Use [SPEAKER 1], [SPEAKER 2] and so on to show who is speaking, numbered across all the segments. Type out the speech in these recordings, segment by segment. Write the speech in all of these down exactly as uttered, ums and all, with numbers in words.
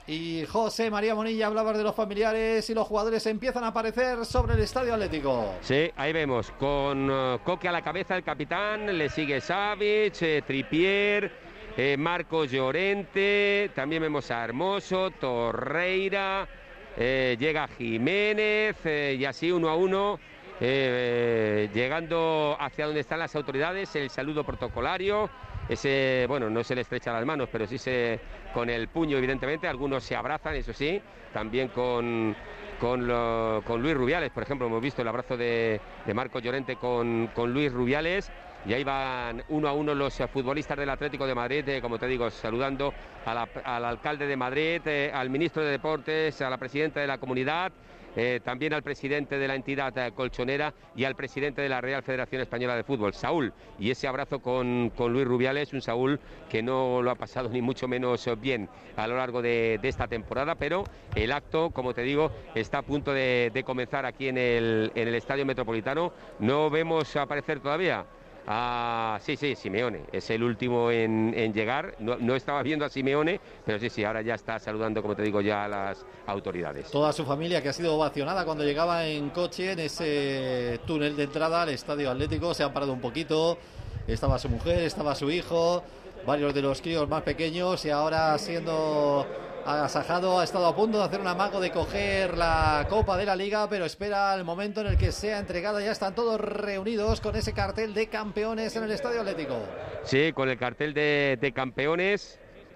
[SPEAKER 1] Y José María Monilla, hablaba de los familiares y los jugadores empiezan a aparecer sobre el Estadio Atlético.
[SPEAKER 2] Sí, ahí vemos, con uh, Coque a la cabeza el capitán, le sigue Savic, eh, Trippier, eh, Marcos Llorente, también vemos a Hermoso, Torreira, eh, llega Jiménez, eh, y así uno a uno, eh, eh, llegando hacia donde están las autoridades, el saludo protocolario. Ese, bueno, no se le estrecha las manos, pero sí se, con el puño, evidentemente. Algunos se abrazan, eso sí, también con, con, lo, con Luis Rubiales, por ejemplo. Hemos visto el abrazo de, de Marcos Llorente con, con Luis Rubiales. Y ahí van uno a uno los futbolistas del Atlético de Madrid, eh, como te digo, saludando a la, al alcalde de Madrid, eh, al ministro de Deportes, a la presidenta de la comunidad, eh, también al presidente de la entidad eh, colchonera y al presidente de la Real Federación Española de Fútbol, Saúl. Y ese abrazo con, con Luis Rubiales, un Saúl que no lo ha pasado ni mucho menos bien a lo largo de, de esta temporada, pero el acto, como te digo, está a punto de, de comenzar aquí en el, en el Estadio Metropolitano. No vemos aparecer todavía. Ah, sí, sí, Simeone, es el último en, en llegar. No, no estaba viendo a Simeone, pero sí, sí, ahora ya está saludando, como te digo, ya a las autoridades.
[SPEAKER 1] Toda su familia que ha sido ovacionada cuando llegaba en coche en ese túnel de entrada al Estadio Atlético, se han parado un poquito. Estaba su mujer, estaba su hijo, varios de los críos más pequeños, y ahora siendo agasajado, ha estado a punto de hacer un amago de coger la Copa de la Liga, pero espera el momento en el que sea entregada. Ya están todos reunidos con ese cartel de campeones en el Estadio Atlético.
[SPEAKER 2] Sí, con el cartel de, de campeones,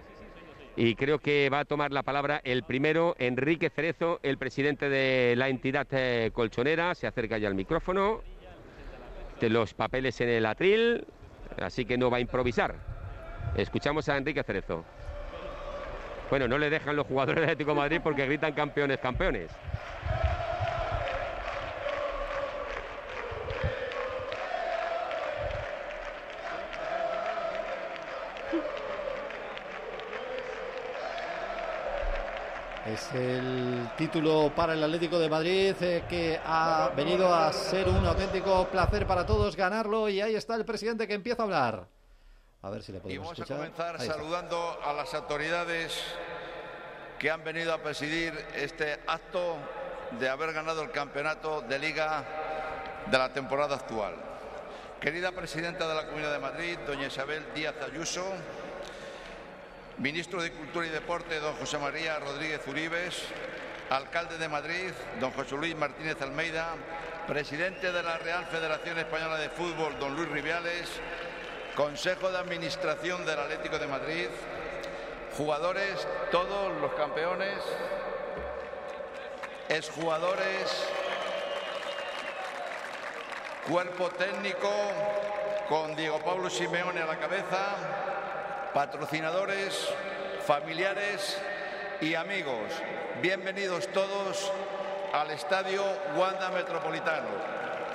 [SPEAKER 2] y creo que va a tomar la palabra el primero, Enrique Cerezo, el presidente de la entidad eh, colchonera. Se acerca ya al micrófono, de los papeles en el atril, así que no va a improvisar. Escuchamos a Enrique Cerezo. Bueno, no le dejan los jugadores del Atlético de Madrid porque gritan campeones, campeones.
[SPEAKER 1] Es el título para el Atlético de Madrid, eh, que ha venido a ser un auténtico placer para todos ganarlo, y ahí está el presidente que empieza a hablar. A ver si le podemos
[SPEAKER 3] escuchar. Y vamos
[SPEAKER 1] escuchar.
[SPEAKER 3] a comenzar saludando a las autoridades que han venido a presidir este acto de haber ganado el campeonato de Liga de la temporada actual. Querida presidenta de la Comunidad de Madrid, doña Isabel Díaz Ayuso, ministro de Cultura y Deporte, don José María Rodríguez Uribes, alcalde de Madrid, don José Luis Martínez Almeida, presidente de la Real Federación Española de Fútbol, don Luis Rubiales, Consejo de Administración del Atlético de Madrid, jugadores, todos los campeones, exjugadores, cuerpo técnico con Diego Pablo Simeone a la cabeza, patrocinadores, familiares y amigos. Bienvenidos todos al Estadio Wanda Metropolitano.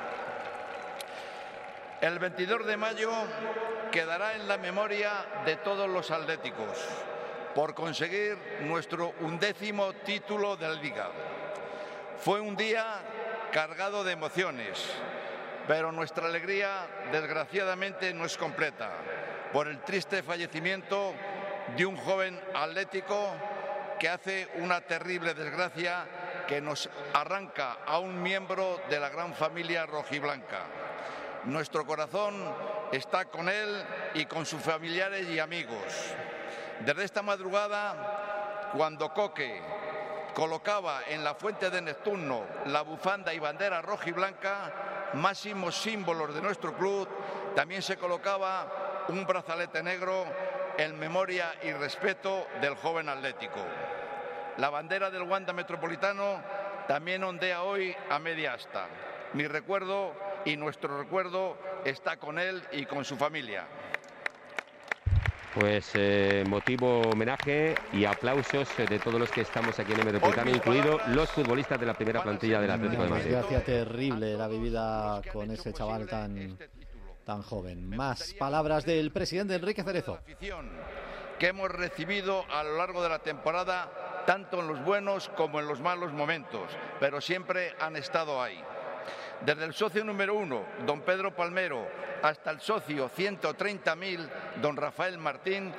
[SPEAKER 3] El veintidós de mayo quedará en la memoria de todos los atléticos por conseguir nuestro undécimo título de la Liga. Fue un día cargado de emociones, pero nuestra alegría desgraciadamente no es completa por el triste fallecimiento de un joven atlético que hace una terrible desgracia que nos arranca a un miembro de la gran familia rojiblanca. Nuestro corazón está con él y con sus familiares y amigos. Desde esta madrugada, cuando Coque colocaba en la fuente de Neptuno la bufanda y bandera rojiblanca, máximos símbolos de nuestro club, también se colocaba un brazalete negro en memoria y respeto del joven atlético. La bandera del Wanda Metropolitano también ondea hoy a media asta. Mi recuerdo y nuestro recuerdo está con él y con su familia.
[SPEAKER 2] Pues eh, motivo homenaje y aplausos de todos los que estamos aquí en el Metropolitano, incluidos los futbolistas de la primera plantilla del Atlético de Madrid.
[SPEAKER 1] Una desgracia terrible la vivida con ese chaval tan, tan joven. Más palabras del presidente Enrique Cerezo.
[SPEAKER 3] Que hemos recibido a lo largo de la temporada, tanto en los buenos como en los malos momentos, pero siempre han estado ahí. Desde el socio número uno, don Pedro Palmero, hasta el socio ciento treinta mil, don Rafael Martín,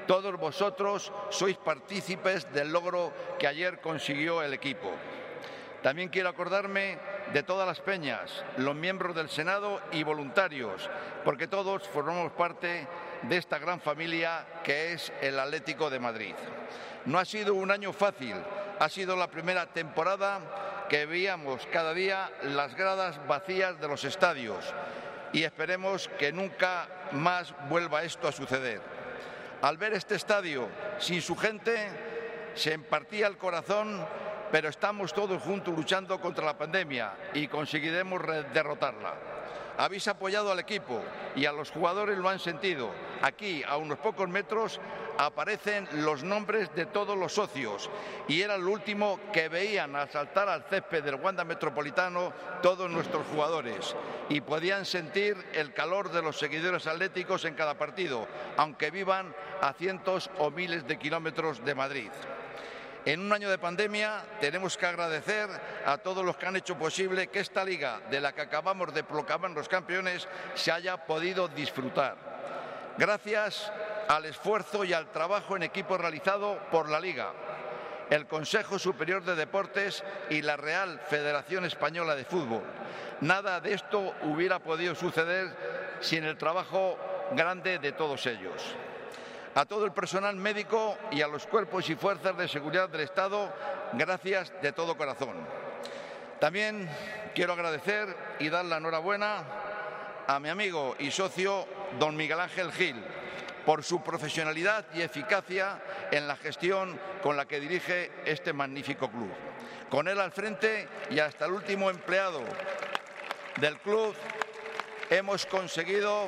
[SPEAKER 3] Todos vosotros sois partícipes del logro que ayer consiguió el equipo. También quiero acordarme de todas las peñas, los miembros del Senado y voluntarios, porque todos formamos parte de esta gran familia que es el Atlético de Madrid. No ha sido un año fácil, ha sido la primera temporada que veíamos cada día las gradas vacías de los estadios y esperemos que nunca más vuelva esto a suceder. Al ver este estadio sin su gente, se partía el corazón, pero estamos todos juntos luchando contra la pandemia y conseguiremos derrotarla. Habéis apoyado al equipo y a los jugadores lo han sentido. Aquí, a unos pocos metros, aparecen los nombres de todos los socios y era lo último que veían al saltar al césped del Wanda Metropolitano todos nuestros jugadores y podían sentir el calor de los seguidores atléticos en cada partido, aunque vivan a cientos o miles de kilómetros de Madrid. En un año de pandemia tenemos que agradecer a todos los que han hecho posible que esta liga, de la que acabamos de proclamar los campeones, se haya podido disfrutar. Gracias al esfuerzo y al trabajo en equipo realizado por la Liga, el Consejo Superior de Deportes y la Real Federación Española de Fútbol. Nada de esto hubiera podido suceder sin el trabajo grande de todos ellos. A todo el personal médico y a los cuerpos y fuerzas de seguridad del Estado, gracias de todo corazón. También quiero agradecer y dar la enhorabuena a mi amigo y socio don Miguel Ángel Gil por su profesionalidad y eficacia en la gestión con la que dirige este magnífico club. Con él al frente y hasta el último empleado del club hemos conseguido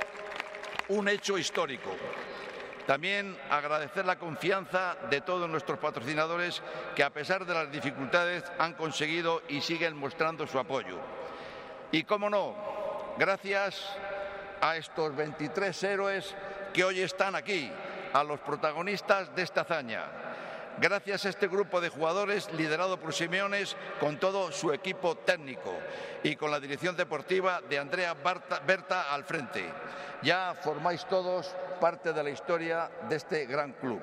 [SPEAKER 3] un hecho histórico. También agradecer la confianza de todos nuestros patrocinadores que, a pesar de las dificultades, han conseguido y siguen mostrando su apoyo. Y, cómo no, gracias a estos veintitrés héroes que hoy están aquí, a los protagonistas de esta hazaña. Gracias a este grupo de jugadores liderado por Simeone con todo su equipo técnico y con la dirección deportiva de Andrea Berta al frente. Ya formáis todos parte de la historia de este gran club.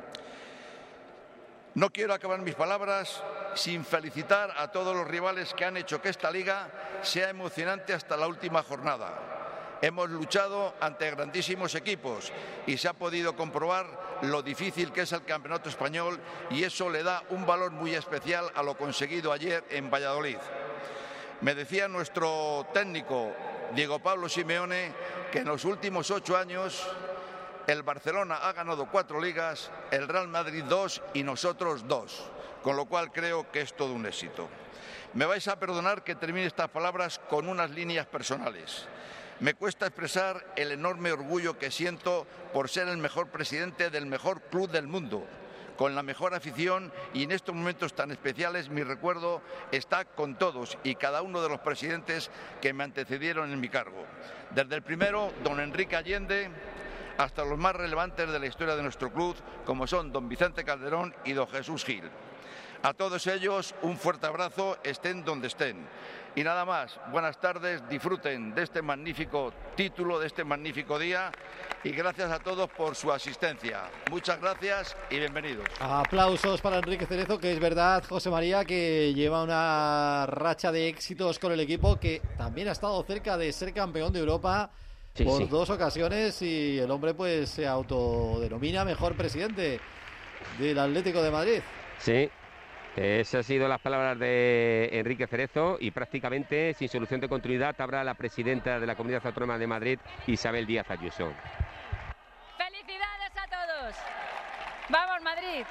[SPEAKER 3] No quiero acabar mis palabras sin felicitar a todos los rivales que han hecho que esta liga sea emocionante hasta la última jornada. Hemos luchado ante grandísimos equipos y se ha podido comprobar lo difícil que es el campeonato español y eso le da un valor muy especial a lo conseguido ayer en Valladolid. Me decía nuestro técnico Diego Pablo Simeone que en los últimos ocho años el Barcelona ha ganado cuatro ligas, el Real Madrid dos y nosotros dos, con lo cual creo que es todo un éxito. Me vais a perdonar que termine estas palabras con unas líneas personales. Me cuesta expresar el enorme orgullo que siento por ser el mejor presidente del mejor club del mundo, con la mejor afición, y en estos momentos tan especiales mi recuerdo está con todos y cada uno de los presidentes que me antecedieron en mi cargo. Desde el primero, don Enrique Allende, hasta los más relevantes de la historia de nuestro club, como son don Vicente Calderón y don Jesús Gil. A todos ellos un fuerte abrazo, estén donde estén. Y nada más, buenas tardes, disfruten de este magnífico título, de este magnífico día y gracias a todos por su asistencia. Muchas gracias y bienvenidos.
[SPEAKER 1] Aplausos para Enrique Cerezo, que es verdad, José María, que lleva una racha de éxitos con el equipo, que también ha estado cerca de ser campeón de Europa sí, por sí. dos ocasiones y el hombre pues se autodenomina mejor presidente del Atlético de Madrid.
[SPEAKER 2] Sí. Esas han sido las palabras de Enrique Cerezo y prácticamente sin solución de continuidad habrá la presidenta de la Comunidad Autónoma de Madrid, Isabel Díaz Ayuso.
[SPEAKER 4] ¡Felicidades a todos! ¡Vamos, Madrid!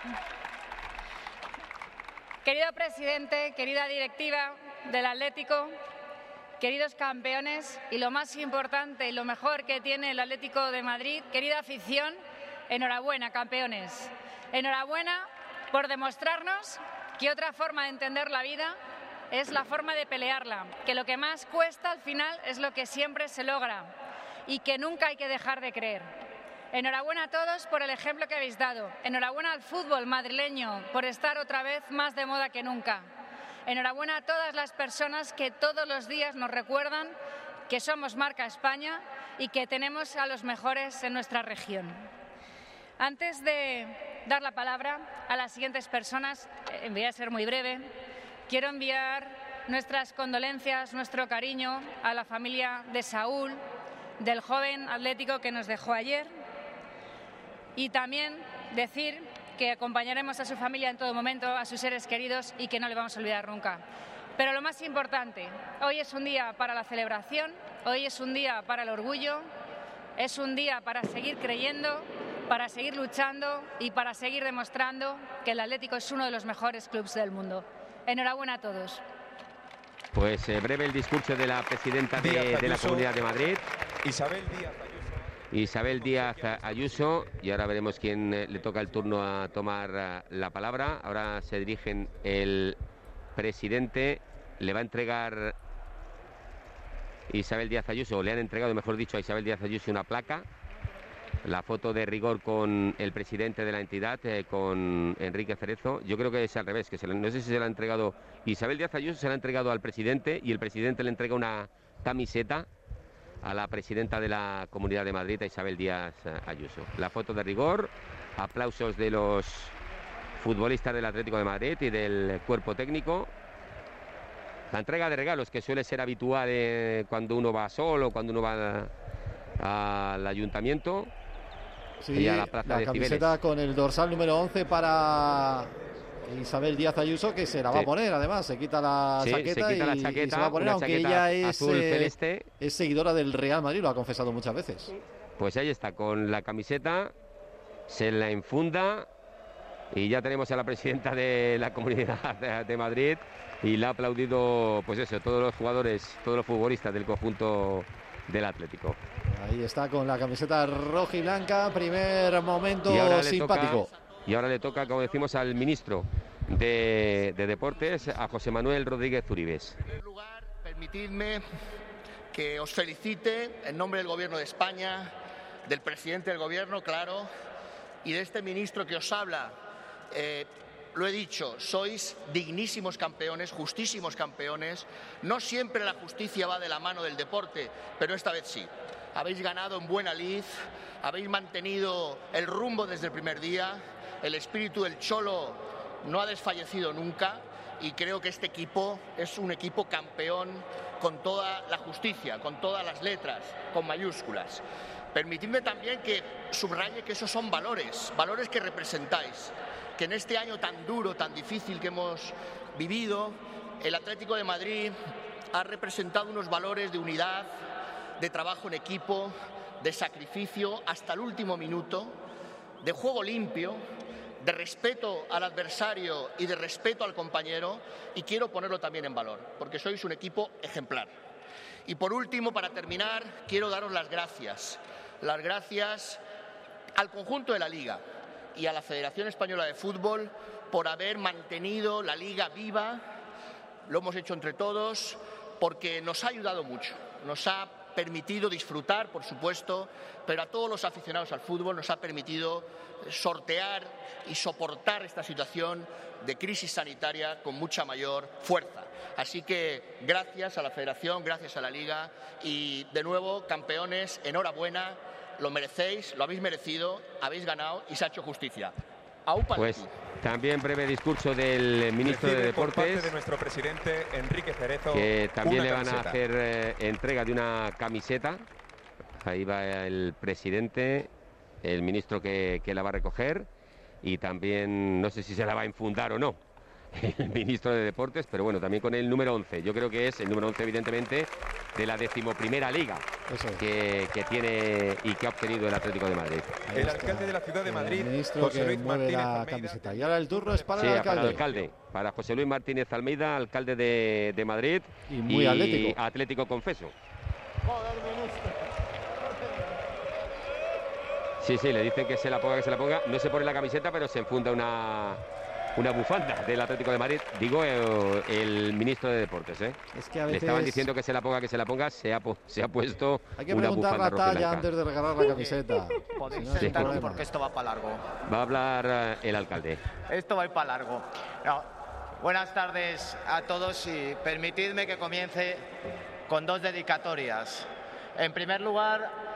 [SPEAKER 4] Querido presidente, querida directiva del Atlético, queridos campeones y lo más importante y lo mejor que tiene el Atlético de Madrid, querida afición, enhorabuena, campeones. Enhorabuena por demostrarnos que otra forma de entender la vida es la forma de pelearla, que lo que más cuesta al final es lo que siempre se logra y que nunca hay que dejar de creer. Enhorabuena a todos por el ejemplo que habéis dado. Enhorabuena al fútbol madrileño por estar otra vez más de moda que nunca. Enhorabuena a todas las personas que todos los días nos recuerdan que somos marca España y que tenemos a los mejores en nuestra región. Antes de dar la palabra a las siguientes personas, eh, voy a ser muy breve, quiero enviar nuestras condolencias, nuestro cariño a la familia de Saúl, del joven atlético que nos dejó ayer, y también decir que acompañaremos a su familia en todo momento, a sus seres queridos, y que no le vamos a olvidar nunca. Pero lo más importante, hoy es un día para la celebración, hoy es un día para el orgullo, es un día para seguir creyendo, para seguir luchando y para seguir demostrando que el Atlético es uno de los mejores clubes del mundo. Enhorabuena a todos.
[SPEAKER 2] Pues eh, breve el discurso de la presidenta de, de la Comunidad de Madrid.
[SPEAKER 5] Isabel Díaz Ayuso.
[SPEAKER 2] Isabel Díaz Ayuso, y ahora veremos quién eh, le toca el turno a tomar uh, la palabra. Ahora se dirigen el presidente, le va a entregar Isabel Díaz Ayuso, o le han entregado, mejor dicho, a Isabel Díaz Ayuso una placa. La foto de rigor con el presidente de la entidad, eh, con Enrique Cerezo. Yo creo que es al revés, que se le, no sé si se la ha entregado Isabel Díaz Ayuso, se la ha entregado al presidente y el presidente le entrega una camiseta a la presidenta de la Comunidad de Madrid, a Isabel Díaz Ayuso. La foto de rigor, aplausos de los futbolistas del Atlético de Madrid y del cuerpo técnico. La entrega de regalos, que suele ser habitual eh, cuando uno va solo, cuando uno va a, al ayuntamiento.
[SPEAKER 1] Sí,
[SPEAKER 2] a la plaza
[SPEAKER 1] la
[SPEAKER 2] de
[SPEAKER 1] camiseta
[SPEAKER 2] Cibeles,
[SPEAKER 1] con el dorsal número once para Isabel Díaz Ayuso, que se la va
[SPEAKER 2] sí.
[SPEAKER 1] a poner, además, se quita la
[SPEAKER 2] sí,
[SPEAKER 1] chaqueta,
[SPEAKER 2] se quita la
[SPEAKER 1] y,
[SPEAKER 2] chaqueta,
[SPEAKER 1] y se va a poner, aunque ella es,
[SPEAKER 2] azul
[SPEAKER 1] eh,
[SPEAKER 2] celeste.
[SPEAKER 1] es seguidora del Real Madrid, lo ha confesado muchas veces.
[SPEAKER 2] Pues ahí está, con la camiseta, se la enfunda y ya tenemos a la presidenta de la Comunidad de, de Madrid, y la ha aplaudido, pues eso, todos los jugadores, todos los futbolistas del conjunto del Atlético.
[SPEAKER 1] Ahí está con la camiseta roja y blanca, primer momento
[SPEAKER 2] y ahora
[SPEAKER 1] simpático.
[SPEAKER 2] Toca, y ahora le toca, como decimos, al ministro de, de Deportes, a José Manuel Rodríguez Uribes.
[SPEAKER 6] En primer lugar, permitidme que os felicite en nombre del Gobierno de España, del presidente del Gobierno, claro, y de este ministro que os habla. Eh, Lo he dicho, sois dignísimos campeones, justísimos campeones. No siempre la justicia va de la mano del deporte, pero esta vez sí. Habéis ganado en buena lid, habéis mantenido el rumbo desde el primer día, el espíritu del Cholo no ha desfallecido nunca, y creo que este equipo es un equipo campeón con toda la justicia, con todas las letras, con mayúsculas. Permitidme también que subraye que esos son valores, valores que representáis, que en este año tan duro, tan difícil que hemos vivido, el Atlético de Madrid ha representado unos valores de unidad, de trabajo en equipo, de sacrificio hasta el último minuto, de juego limpio, de respeto al adversario y de respeto al compañero, y quiero ponerlo también en valor, porque sois un equipo ejemplar. Y por último, para terminar, quiero daros las gracias, las gracias al conjunto de la Liga y a la Federación Española de Fútbol por haber mantenido la Liga viva. Lo hemos hecho entre todos porque nos ha ayudado mucho, nos ha permitido disfrutar, por supuesto, pero a todos los aficionados al fútbol nos ha permitido sortear y soportar esta situación de crisis sanitaria con mucha mayor fuerza. Así que gracias a la Federación, gracias a la Liga, y de nuevo, campeones, enhorabuena, lo merecéis, lo habéis merecido, habéis ganado y se ha hecho justicia. Aupa
[SPEAKER 2] pues también breve discurso del ministro
[SPEAKER 5] Recibe
[SPEAKER 2] de Deportes,
[SPEAKER 5] por parte de nuestro presidente Enrique Cerezo,
[SPEAKER 2] que también le van
[SPEAKER 5] camiseta.
[SPEAKER 2] a hacer eh, entrega de una camiseta. Ahí va el presidente, el ministro que, que la va a recoger, y también no sé si se la va a enfundar o no el ministro de Deportes, pero bueno, también con el número once. Yo creo que es el número once, evidentemente, de la decimoprimera liga que, que tiene y que ha obtenido el Atlético de Madrid.
[SPEAKER 5] El alcalde de la ciudad de Madrid,
[SPEAKER 1] el ministro
[SPEAKER 5] José
[SPEAKER 1] que
[SPEAKER 5] Luis
[SPEAKER 1] mueve
[SPEAKER 5] Martínez
[SPEAKER 1] la
[SPEAKER 5] Almeida.
[SPEAKER 1] camiseta. Y ahora el turno es para
[SPEAKER 2] Sí,
[SPEAKER 1] el
[SPEAKER 2] para
[SPEAKER 1] alcalde.
[SPEAKER 2] el alcalde, para José Luis Martínez Almeida, alcalde de, de Madrid,
[SPEAKER 1] Y muy atlético.
[SPEAKER 2] Atlético confeso. Sí, sí, le dicen que se la ponga, que se la ponga. No se pone la camiseta, pero se enfunda una, una bufanda del Atlético de Madrid. Digo, el, el ministro de Deportes, ¿eh?
[SPEAKER 1] Es que a
[SPEAKER 2] Le
[SPEAKER 1] veces
[SPEAKER 2] estaban diciendo que se la ponga, que se la ponga. Se ha, pu- se ha puesto
[SPEAKER 1] hay que
[SPEAKER 2] una
[SPEAKER 1] preguntar
[SPEAKER 2] bufanda
[SPEAKER 1] la
[SPEAKER 2] roja y
[SPEAKER 1] talla
[SPEAKER 2] blanca.
[SPEAKER 1] antes de regalar la camiseta.
[SPEAKER 7] Podéis
[SPEAKER 1] Si no, sin
[SPEAKER 7] sentaros
[SPEAKER 1] problema.
[SPEAKER 7] porque esto va para largo.
[SPEAKER 2] Va a hablar eh, el alcalde.
[SPEAKER 7] Esto va a ir para largo. No, buenas tardes a todos y permitidme que comience con dos dedicatorias. En primer lugar,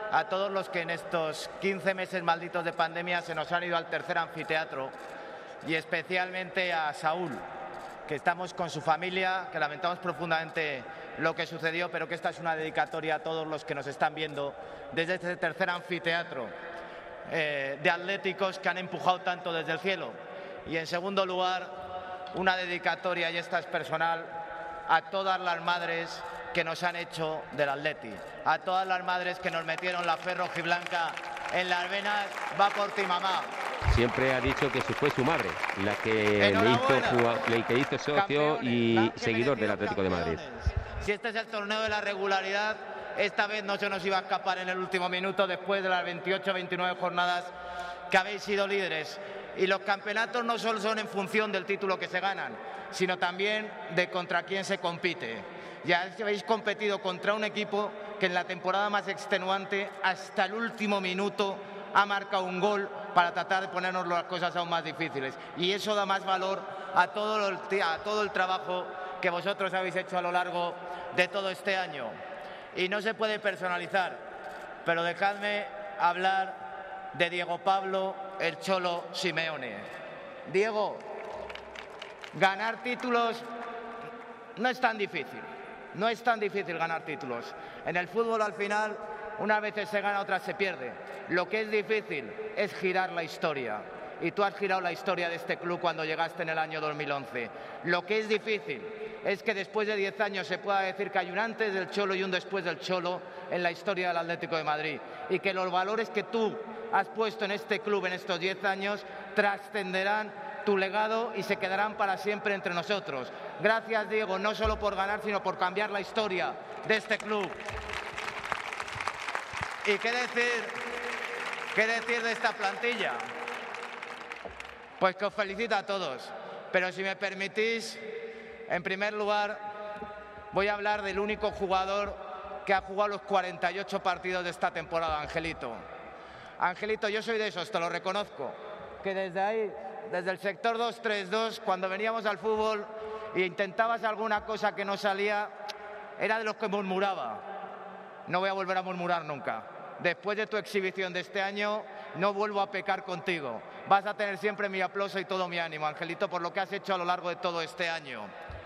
[SPEAKER 7] a todos los que en estos quince meses malditos de pandemia se nos han ido al tercer anfiteatro, y especialmente a Saúl, que estamos con su familia, que lamentamos profundamente lo que sucedió, pero que esta es una dedicatoria a todos los que nos están viendo desde este tercer anfiteatro eh, de atléticos que han empujado tanto desde el cielo. Y en segundo lugar, una dedicatoria, y esta es personal, a todas las madres que nos han hecho del Atleti, a todas las madres que nos metieron la fe rojiblanca en las venas. Va por ti, mamá.
[SPEAKER 2] Siempre ha dicho que fue su madre la que le hizo, le que hizo socio y seguidor del Atlético de Madrid.
[SPEAKER 7] Si este es el torneo de la regularidad, esta vez no se nos iba a escapar en el último minuto, después de las veintiocho veintinueve jornadas que habéis sido líderes. Y los campeonatos no solo son en función del título que se ganan, sino también de contra quién se compite. Ya habéis competido contra un equipo que en la temporada más extenuante, hasta el último minuto, ha marcado un gol para tratar de ponernos las cosas aún más difíciles. Y eso da más valor a todo el, a todo el trabajo que vosotros habéis hecho a lo largo de todo este año. Y no se puede personalizar, pero dejadme hablar de Diego Pablo el Cholo Simeone. Diego, ganar títulos no es tan difícil. No es tan difícil ganar títulos. En el fútbol, al final, unas veces se gana, otras se pierde. Lo que es difícil es girar la historia. Y tú has girado la historia de este club cuando llegaste en el año dos mil once. Lo que es difícil es que después de diez años se pueda decir que hay un antes del Cholo y un después del Cholo en la historia del Atlético de Madrid. Y que los valores que tú has puesto en este club en estos diez años trascenderán tu legado y se quedarán para siempre entre nosotros. Gracias, Diego, no solo por ganar, sino por cambiar la historia de este club. ¿Y qué decir, qué decir de esta plantilla? Pues que os felicito a todos. Pero si me permitís, en primer lugar, voy a hablar del único jugador que ha jugado los cuarenta y ocho partidos de esta temporada, Angelito. Angelito, yo soy de esos, te lo reconozco, que desde ahí, desde el sector dos tres dos, cuando veníamos al fútbol e intentabas alguna cosa que no salía, era de los que murmuraba. No voy a volver a murmurar nunca. Después de tu exhibición de este año, no vuelvo a pecar contigo. Vas a tener siempre mi aplauso y todo mi ánimo, Angelito, por lo que has hecho a lo largo de todo este año.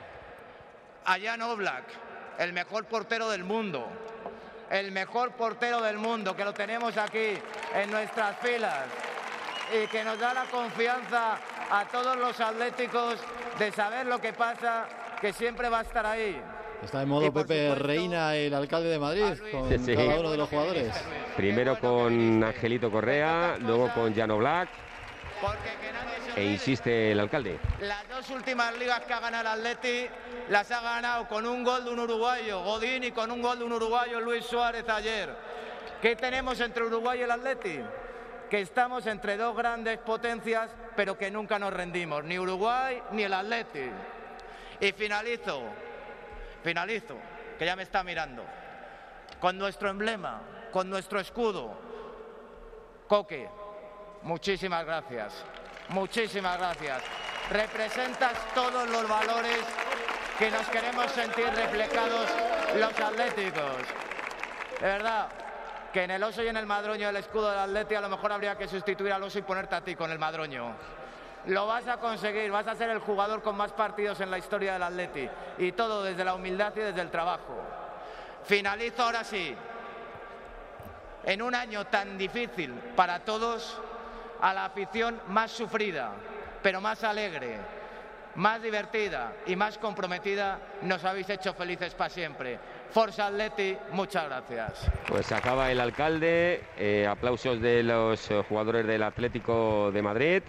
[SPEAKER 7] A Jan Oblak, el mejor portero del mundo. El mejor portero del mundo, que lo tenemos aquí en nuestras filas. Y que nos da la confianza a todos los atléticos de saber lo que pasa, que siempre va a estar ahí.
[SPEAKER 1] Está en modo Pepe supuesto, Reina, el alcalde de Madrid, con sí, cada uno de los jugadores.
[SPEAKER 2] Primero con Angelito Correa, luego con Jan Oblak. E insiste el alcalde.
[SPEAKER 7] Las dos últimas ligas que ha ganado el Atleti las ha ganado con un gol de un uruguayo, Godín, y con un gol de un uruguayo, Luis Suárez, ayer. ¿Qué tenemos entre Uruguay y el Atleti? Que estamos entre dos grandes potencias, pero que nunca nos rendimos, ni Uruguay ni el Atleti. Y finalizo, finalizo, que ya me está mirando, con nuestro emblema, con nuestro escudo. Coque, muchísimas gracias, muchísimas gracias. Representas todos los valores que nos queremos sentir reflejados los atléticos. De verdad, que en el oso y en el madroño el escudo del Atleti a lo mejor habría que sustituir al oso y ponerte a ti con el madroño. Lo vas a conseguir, vas a ser el jugador con más partidos en la historia del Atleti. Y todo desde la humildad y desde el trabajo. Finalizo ahora sí. En un año tan difícil para todos, a la afición más sufrida, pero más alegre, más divertida y más comprometida, nos habéis hecho felices para siempre. Forza Atleti, muchas gracias.
[SPEAKER 2] Pues acaba el alcalde, eh, aplausos de los eh, jugadores del Atlético de Madrid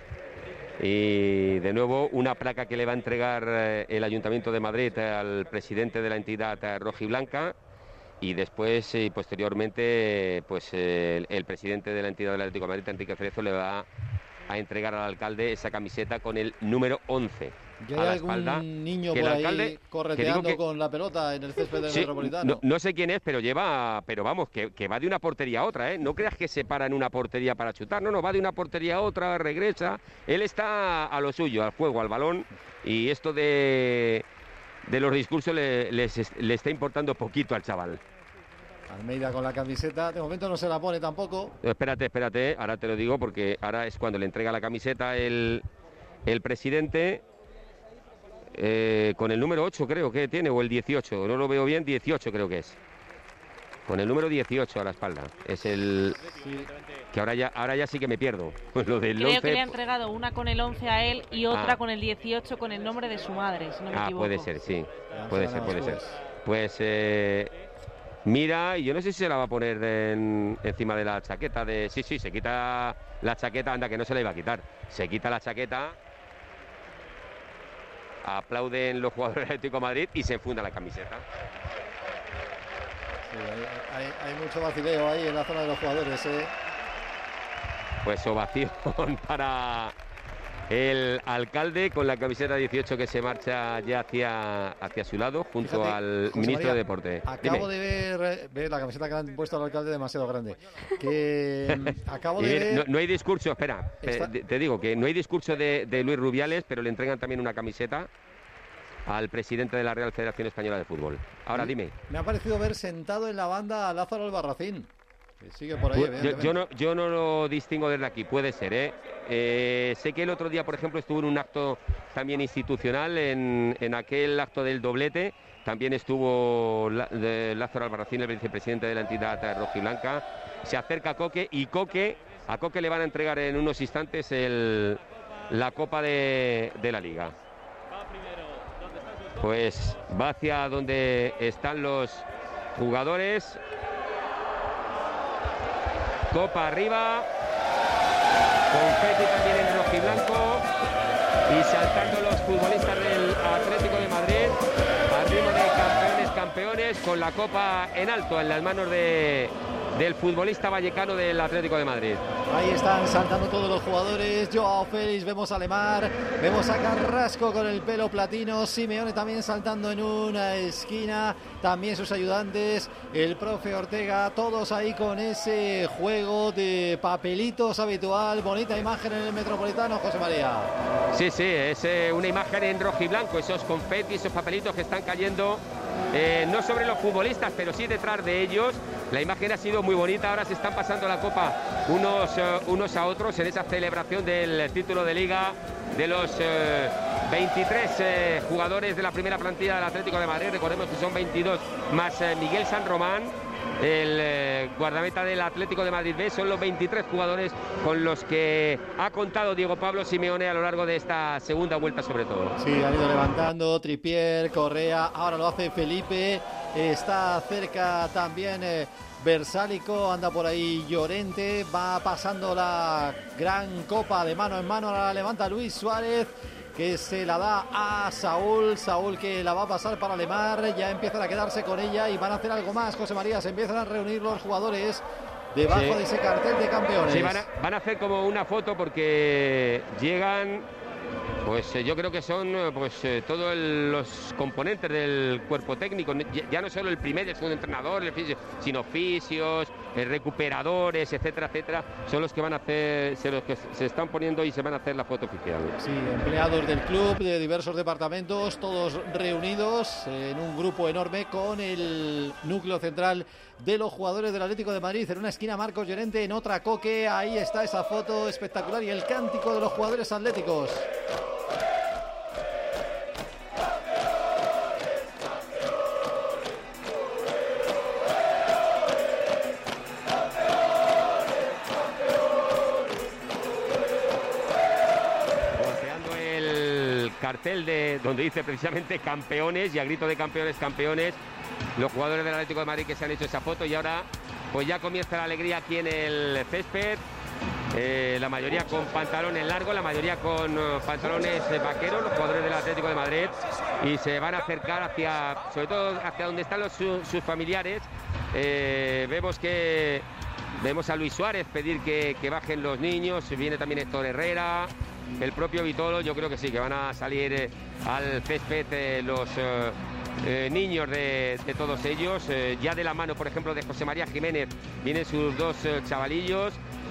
[SPEAKER 2] y de nuevo una placa que le va a entregar eh, el Ayuntamiento de Madrid al presidente de la entidad eh, rojiblanca y después y eh, posteriormente pues eh, el, el presidente de la entidad del Atlético de Madrid, Enrique Cerezo, le va a entregar al alcalde esa camiseta con el número once.
[SPEAKER 1] ¿Y hay algún niño por ahí correteando que, con la pelota en el césped del
[SPEAKER 2] sí,
[SPEAKER 1] Metropolitano?
[SPEAKER 2] No, no sé quién es, pero lleva, pero vamos, que, que va de una portería a otra, ¿eh? No creas que se para en una portería para chutar, no, no, va de una portería a otra, regresa. Él está a lo suyo, al juego, al balón, y esto de, de los discursos le, les, le está importando poquito al chaval.
[SPEAKER 1] Almeida con la camiseta, de momento no se la pone tampoco.
[SPEAKER 2] Espérate, espérate, ahora te lo digo porque ahora es cuando le entrega la camiseta el, el presidente, eh, con el número ocho creo que tiene, o el dieciocho, no lo veo bien, dieciocho creo que es. Con el número dieciocho a la espalda. Es el... Sí. Que ahora ya, ahora ya sí que me pierdo. Lo del
[SPEAKER 8] Creo
[SPEAKER 2] once...
[SPEAKER 8] que le ha entregado una con el once a él y otra
[SPEAKER 2] ah.
[SPEAKER 8] con el dieciocho con el nombre de su madre, si no me
[SPEAKER 2] ah,
[SPEAKER 8] equivoco.
[SPEAKER 2] puede ser, sí. Puede ser, puede ser. Pues eh, mira, y yo no sé si se la va a poner en, encima de la chaqueta de... Sí, sí, se quita la chaqueta, anda, que no se la iba a quitar. Se quita la chaqueta, aplauden los jugadores del Atlético de Madrid y se enfunda la camiseta.
[SPEAKER 1] Sí, hay, hay, hay mucho vacileo ahí en la zona de los jugadores, ¿eh?
[SPEAKER 2] Pues ovación para el alcalde con la camiseta dieciocho que se marcha ya hacia, hacia su lado junto Fíjate, al José ministro María, de Deporte.
[SPEAKER 1] Acabo Dime. de ver, ver la camiseta que le han puesto al alcalde demasiado grande. Que acabo de ver...
[SPEAKER 2] no, no hay discurso, espera, Está... te, te digo que no hay discurso de, de Luis Rubiales, pero le entregan también una camiseta al presidente de la Real Federación Española de Fútbol. Ahora, dime.
[SPEAKER 1] Me ha parecido ver sentado en la banda a Lázaro Albarracín. Que sigue por ahí,
[SPEAKER 2] yo, yo, no, yo no lo distingo desde aquí, puede ser, ¿eh? Eh, sé que el otro día, por ejemplo, estuvo en un acto también institucional, en, en aquel acto del doblete. También estuvo la, de Lázaro Albarracín, el vicepresidente de la entidad rojiblanca. Se acerca a Coque y Coque, a Coque le van a entregar en unos instantes el, la Copa de, de la Liga. Pues va hacia donde están los jugadores. Copa arriba. Confeti también en rojiblanco. Y saltando los futbolistas del Atlético de Madrid. Al ritmo de campeones, campeones. Con la copa en alto en las manos de... del futbolista vallecano del Atlético de Madrid.
[SPEAKER 1] Ahí están saltando todos los jugadores. Joao Félix, vemos a Lemar, vemos a Carrasco con el pelo platino, Simeone también saltando en una esquina, también sus ayudantes, el profe Ortega, todos ahí con ese juego de papelitos habitual. Bonita imagen en el Metropolitano, José María.
[SPEAKER 2] Sí, sí, es eh, una imagen en rojo y blanco, esos confetis, esos papelitos que están cayendo, eh, no sobre los futbolistas, pero sí detrás de ellos. La imagen ha sido muy bonita, ahora se están pasando la copa unos, uh, unos a otros en esa celebración del título de Liga de los uh, veintitrés uh, jugadores de la primera plantilla del Atlético de Madrid. Recordemos que son veintidós más uh, Miguel San Román, el uh, guardameta del Atlético de Madrid B. Son los veintitrés jugadores con los que ha contado Diego Pablo Simeone a lo largo de esta segunda vuelta, sobre todo.
[SPEAKER 1] Sí, han ido levantando Trippier, Correa, ahora lo hace Felipe, está cerca también eh, Versálico, anda por ahí Llorente, va pasando la gran copa de mano en mano, ahora la levanta Luis Suárez, que se la da a Saúl, Saúl que la va a pasar para Lemar, ya empiezan a quedarse con ella y van a hacer algo más, José María, se empiezan a reunir los jugadores debajo sí. de ese cartel de campeones.
[SPEAKER 2] Sí, van a, van a hacer como una foto porque llegan, pues eh, yo creo que son pues eh, todos el, los componentes del cuerpo técnico, ya, ya no solo el primer y el segundo entrenador, el fisio, sino fisios, eh, recuperadores, etcétera, etcétera, son los que van a hacer, se los que se están poniendo y se van a hacer la foto oficial.
[SPEAKER 1] Sí, empleados del club, de diversos departamentos, todos reunidos en un grupo enorme con el núcleo central de los jugadores del Atlético de Madrid. En una esquina Marcos Llorente, en otra Coque, ahí está esa foto espectacular y el cántico de los jugadores atléticos.
[SPEAKER 2] Cartel de donde dice precisamente campeones y a grito de campeones, campeones, los jugadores del Atlético de Madrid que se han hecho esa foto y ahora pues ya comienza la alegría aquí en el césped, eh, la mayoría con pantalones largos, la mayoría con uh, pantalones eh, vaqueros, los jugadores del Atlético de Madrid, y se van a acercar hacia, sobre todo hacia donde están los, su, sus familiares. Eh, vemos que vemos a Luis Suárez pedir que, que bajen los niños, viene también Héctor Herrera, el propio Vitolo. Yo creo que sí, que van a salir eh, al césped eh, los eh, eh, niños de, de todos ellos, eh, ya de la mano, por ejemplo, de José María Jiménez vienen sus dos eh, chavalillos,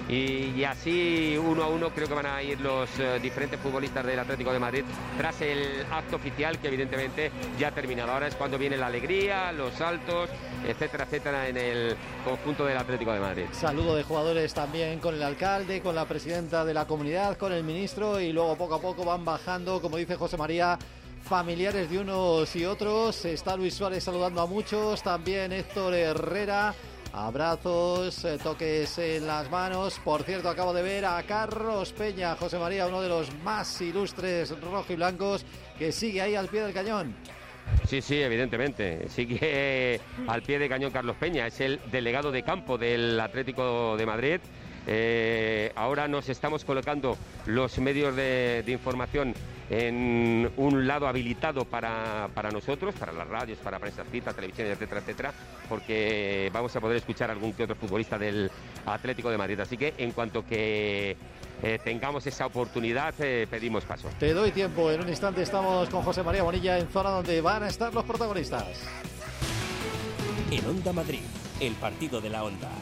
[SPEAKER 2] Y, y así uno a uno creo que van a ir los eh, diferentes futbolistas del Atlético de Madrid tras el acto oficial, que evidentemente ya ha terminado. Ahora es cuando viene la alegría, los saltos, etcétera, etcétera, en el conjunto del Atlético de Madrid.
[SPEAKER 1] Saludo de jugadores también con el alcalde, con la presidenta de la comunidad, con el ministro, y luego poco a poco van bajando, como dice José María, familiares de unos y otros. Está Luis Suárez saludando a muchos, también Héctor Herrera. Abrazos, eh, toques en las manos. Por cierto, acabo de ver a Carlos Peña, José María, uno de los más ilustres rojiblancos, que sigue ahí al pie del cañón.
[SPEAKER 2] Sí, sí, evidentemente. Sigue al pie de cañón Carlos Peña. Es el delegado de campo del Atlético de Madrid. Eh, ahora nos estamos colocando los medios de, de información en un lado habilitado para, para nosotros, para las radios, para prensa escrita, televisión, etcétera, etcétera, porque vamos a poder escuchar a algún que otro futbolista del Atlético de Madrid. Así que en cuanto que eh, tengamos esa oportunidad, eh, pedimos paso.
[SPEAKER 1] Te doy tiempo, en un instante estamos con José María Bonilla en zona donde van a estar los protagonistas.
[SPEAKER 9] En Onda Madrid, el partido de la Onda.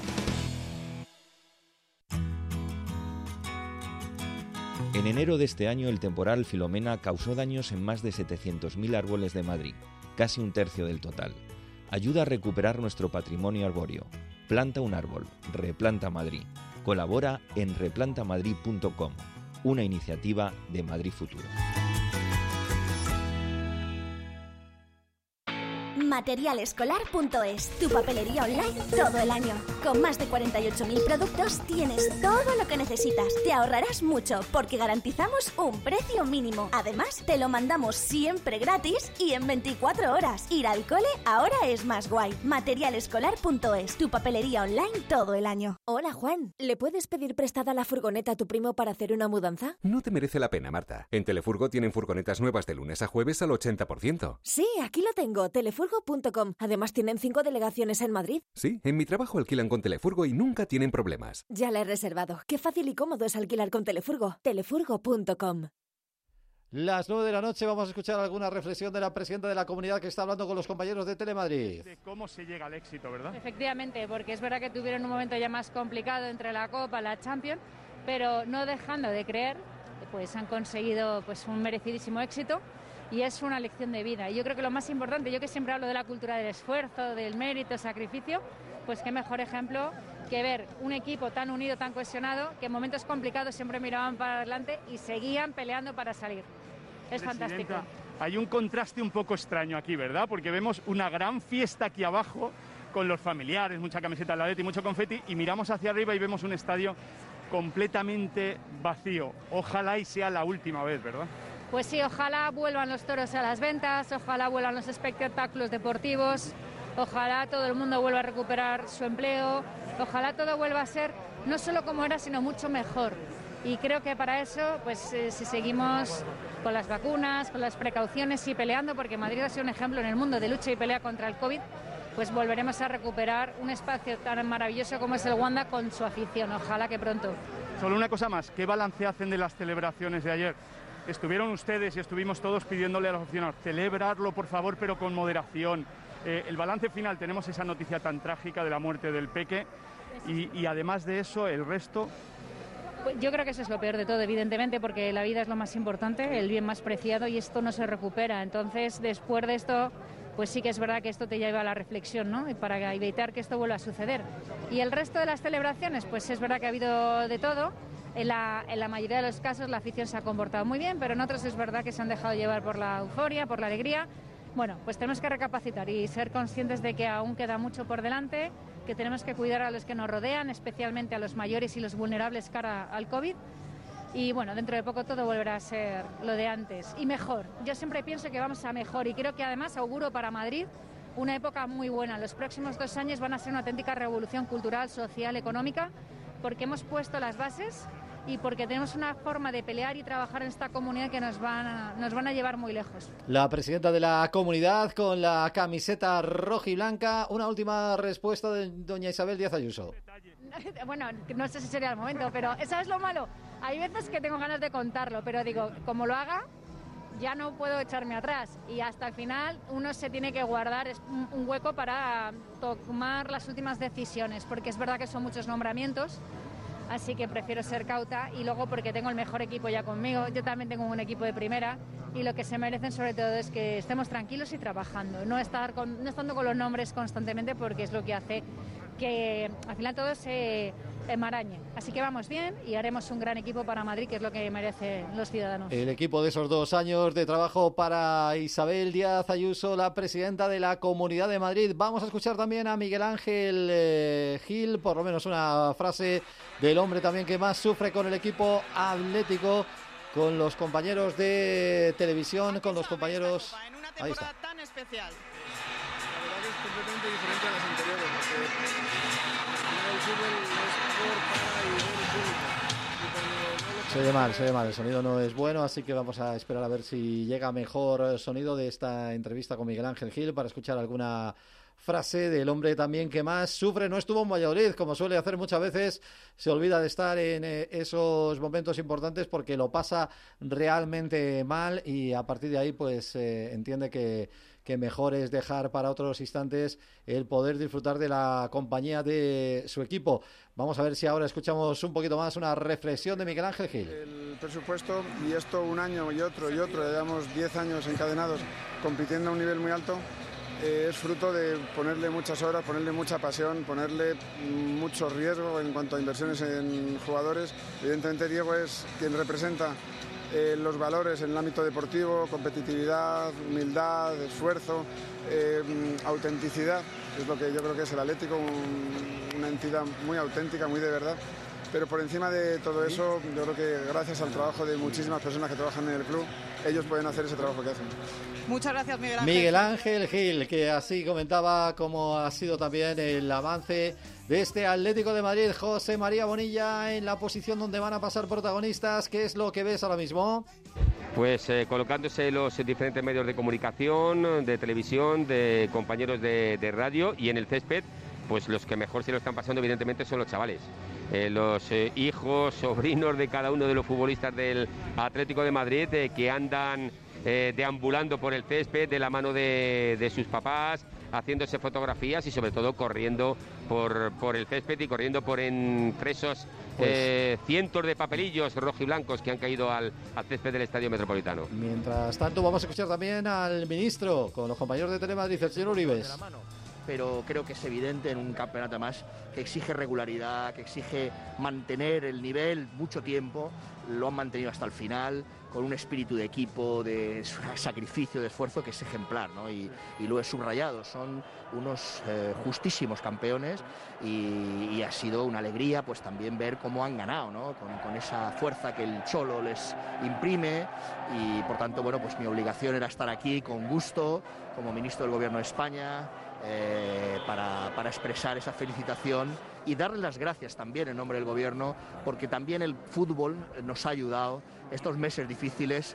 [SPEAKER 10] En enero de este año, el temporal Filomena causó daños en más de setecientos mil árboles de Madrid, casi un tercio del total. Ayuda a recuperar nuestro patrimonio arbóreo. Planta un árbol. Replanta Madrid. Colabora en replanta madrid punto com, una iniciativa de Madrid Futuro.
[SPEAKER 11] material escolar punto es, tu papelería online todo el año. Con más de cuarenta y ocho mil productos tienes todo lo que necesitas. Te ahorrarás mucho porque garantizamos un precio mínimo. Además, te lo mandamos siempre gratis y en veinticuatro horas. Ir al cole ahora es más guay. material escolar punto es, tu papelería online todo el año.
[SPEAKER 12] Hola Juan, ¿le puedes pedir prestada la furgoneta a tu primo para hacer una mudanza?
[SPEAKER 13] No te merece la pena, Marta. En Telefurgo tienen furgonetas nuevas de lunes a jueves al ochenta por ciento.
[SPEAKER 12] Sí, aquí lo tengo, telefurgo punto com. Además tienen cinco delegaciones en Madrid.
[SPEAKER 13] Sí, en mi trabajo alquilan con Telefurgo y nunca tienen problemas.
[SPEAKER 12] Ya la he reservado. Qué fácil y cómodo es alquilar con Telefurgo. telefurgo punto com.
[SPEAKER 1] Las nueve de la noche vamos a escuchar alguna reflexión de la presidenta de la comunidad que está hablando con los compañeros de Telemadrid.
[SPEAKER 14] De cómo se llega al éxito, ¿verdad?
[SPEAKER 4] Efectivamente, porque es verdad que tuvieron un momento ya más complicado entre la Copa y la Champions, pero no dejando de creer, pues han conseguido pues un merecidísimo éxito. Y es una lección de vida. Y yo creo que lo más importante, yo que siempre hablo de la cultura del esfuerzo, del mérito, sacrificio, pues qué mejor ejemplo que ver un equipo tan unido, tan cohesionado, que en momentos complicados siempre miraban para adelante y seguían peleando para salir. Es fantástico.
[SPEAKER 14] Hay un contraste un poco extraño aquí, ¿verdad? Porque vemos una gran fiesta aquí abajo con los familiares, mucha camiseta del Atleti, mucho confeti, y miramos hacia arriba y vemos un estadio completamente vacío. Ojalá y sea la última vez, ¿verdad?
[SPEAKER 4] Pues sí, ojalá vuelvan los toros a las ventas, ojalá vuelvan los espectáculos deportivos, ojalá todo el mundo vuelva a recuperar su empleo, ojalá todo vuelva a ser no solo como era, sino mucho mejor. Y creo que para eso, pues eh, si seguimos con las vacunas, con las precauciones y peleando, porque Madrid ha sido un ejemplo en el mundo de lucha y pelea contra el COVID, pues volveremos a recuperar un espacio tan maravilloso como es el Wanda con su afición. Ojalá que pronto.
[SPEAKER 14] Solo una cosa más, ¿qué balance hacen de las celebraciones de ayer? Estuvieron ustedes y estuvimos todos pidiéndole a los aficionados, celebrarlo por favor, pero con moderación. Eh, el balance final, tenemos esa noticia tan trágica de la muerte del Peque y, y además de eso, el resto...
[SPEAKER 4] Yo creo que eso es lo peor de todo, evidentemente, porque la vida es lo más importante, el bien más preciado y esto no se recupera. Entonces, después de esto, pues sí que es verdad que esto te lleva a la reflexión, ¿no? Y para evitar que esto vuelva a suceder. Y el resto de las celebraciones, pues es verdad que ha habido de todo. En la, en la mayoría de los casos la afición se ha comportado muy bien, pero en otros es verdad que se han dejado llevar por la euforia, por la alegría. Bueno, pues tenemos que recapacitar y ser conscientes de que aún queda mucho por delante, que tenemos que cuidar a los que nos rodean, especialmente a los mayores y los vulnerables cara al COVID. Y bueno, dentro de poco todo volverá a ser lo de antes y mejor. Yo siempre pienso que vamos a mejor y creo que además auguro para Madrid una época muy buena. Los próximos dos años van a ser una auténtica revolución cultural, social, económica, porque hemos puesto las bases y porque tenemos una forma de pelear y trabajar en esta comunidad que nos van a, nos van a llevar muy lejos.
[SPEAKER 1] La presidenta de la comunidad con la camiseta roja y blanca. Una última respuesta de doña Isabel Díaz Ayuso.
[SPEAKER 4] Bueno, no sé si sería el momento, pero ¿sabes lo malo? Hay veces que tengo ganas de contarlo, pero digo, como lo haga, ya no puedo echarme atrás. Y hasta el final uno se tiene que guardar un hueco para tomar las últimas decisiones, porque es verdad que son muchos nombramientos. así que prefiero ser cauta, y luego porque tengo el mejor equipo ya conmigo. Yo también tengo un equipo de primera y lo que se merecen sobre todo es que estemos tranquilos y trabajando, no estar con, no estando con los nombres constantemente, porque es lo que hace que al final todo se enmarañe. Así que vamos bien y haremos un gran equipo para Madrid, que es lo que merecen los ciudadanos.
[SPEAKER 1] El equipo de esos dos años de trabajo para Isabel Díaz Ayuso, la presidenta de la Comunidad de Madrid. Vamos a escuchar también a Miguel Ángel eh, Gil, por lo menos una frase del hombre también que más sufre con el equipo atlético, con los compañeros de televisión, con los compañeros... Ahí está.
[SPEAKER 15] Tan especial.
[SPEAKER 16] La verdad que es completamente diferente a las anteriores, porque el fútbol es por para y ver el público. Y cuando no lo...
[SPEAKER 1] Se oye mal, se oye mal, el sonido no es bueno, así que vamos a esperar a ver si llega mejor sonido de esta entrevista con Miguel Ángel Gil para escuchar alguna frase del hombre también que más sufre. No estuvo en Valladolid, como suele hacer muchas veces, se olvida de estar en eh, esos momentos importantes porque lo pasa realmente mal, y a partir de ahí pues eh, entiende que, que mejor es dejar para otros instantes el poder disfrutar de la compañía de su equipo. Vamos a ver si ahora escuchamos un poquito más una reflexión de Miguel Ángel Gil.
[SPEAKER 16] El presupuesto, y esto un año y otro y otro, llevamos diez años encadenados compitiendo a un nivel muy alto. Eh, es fruto de ponerle muchas horas, ponerle mucha pasión, ponerle mucho riesgo en cuanto a inversiones en jugadores. Evidentemente Diego es quien representa eh, los valores en el ámbito deportivo: competitividad, humildad, esfuerzo, eh, autenticidad. Es lo que yo creo que es el Atlético, un, una entidad muy auténtica, muy de verdad. Pero por encima de todo eso, yo creo que gracias al trabajo de muchísimas personas que trabajan en el club, ellos pueden hacer ese trabajo que hacen.
[SPEAKER 15] Muchas gracias, Miguel Ángel.
[SPEAKER 1] Miguel Ángel Gil, que así comentaba cómo ha sido también el avance de este Atlético de Madrid. José María Bonilla, en la posición donde van a pasar protagonistas, ¿qué es lo que ves ahora mismo?
[SPEAKER 2] Pues eh, colocándose los diferentes medios de comunicación, de televisión, de compañeros de, de radio, y en el césped, pues los que mejor se lo están pasando evidentemente son los chavales. Eh, los eh, hijos, sobrinos de cada uno de los futbolistas del Atlético de Madrid, eh, que andan eh, deambulando por el césped de la mano de, de sus papás, haciéndose fotografías y sobre todo corriendo por, por el césped y corriendo por entre esos pues, eh, cientos de papelillos rojiblancos que han caído al, al césped del Estadio Metropolitano.
[SPEAKER 1] Mientras tanto vamos a escuchar también al ministro con los compañeros de Telemadrid, el señor Uribes.
[SPEAKER 6] Pero creo que es evidente en un campeonato más que exige regularidad, que exige mantener el nivel mucho tiempo. Lo han mantenido hasta el final, con un espíritu de equipo, de sacrificio, de esfuerzo que es ejemplar, ¿no? Y, y lo he subrayado, son unos eh, justísimos campeones, y, y ha sido una alegría pues también ver cómo han ganado, ¿no? Con, con esa fuerza que el Cholo les imprime, y por tanto, bueno, pues mi obligación era estar aquí con gusto, como ministro del Gobierno de España, Eh, para, para expresar esa felicitación y darle las gracias también en nombre del Gobierno, porque también el fútbol nos ha ayudado estos meses difíciles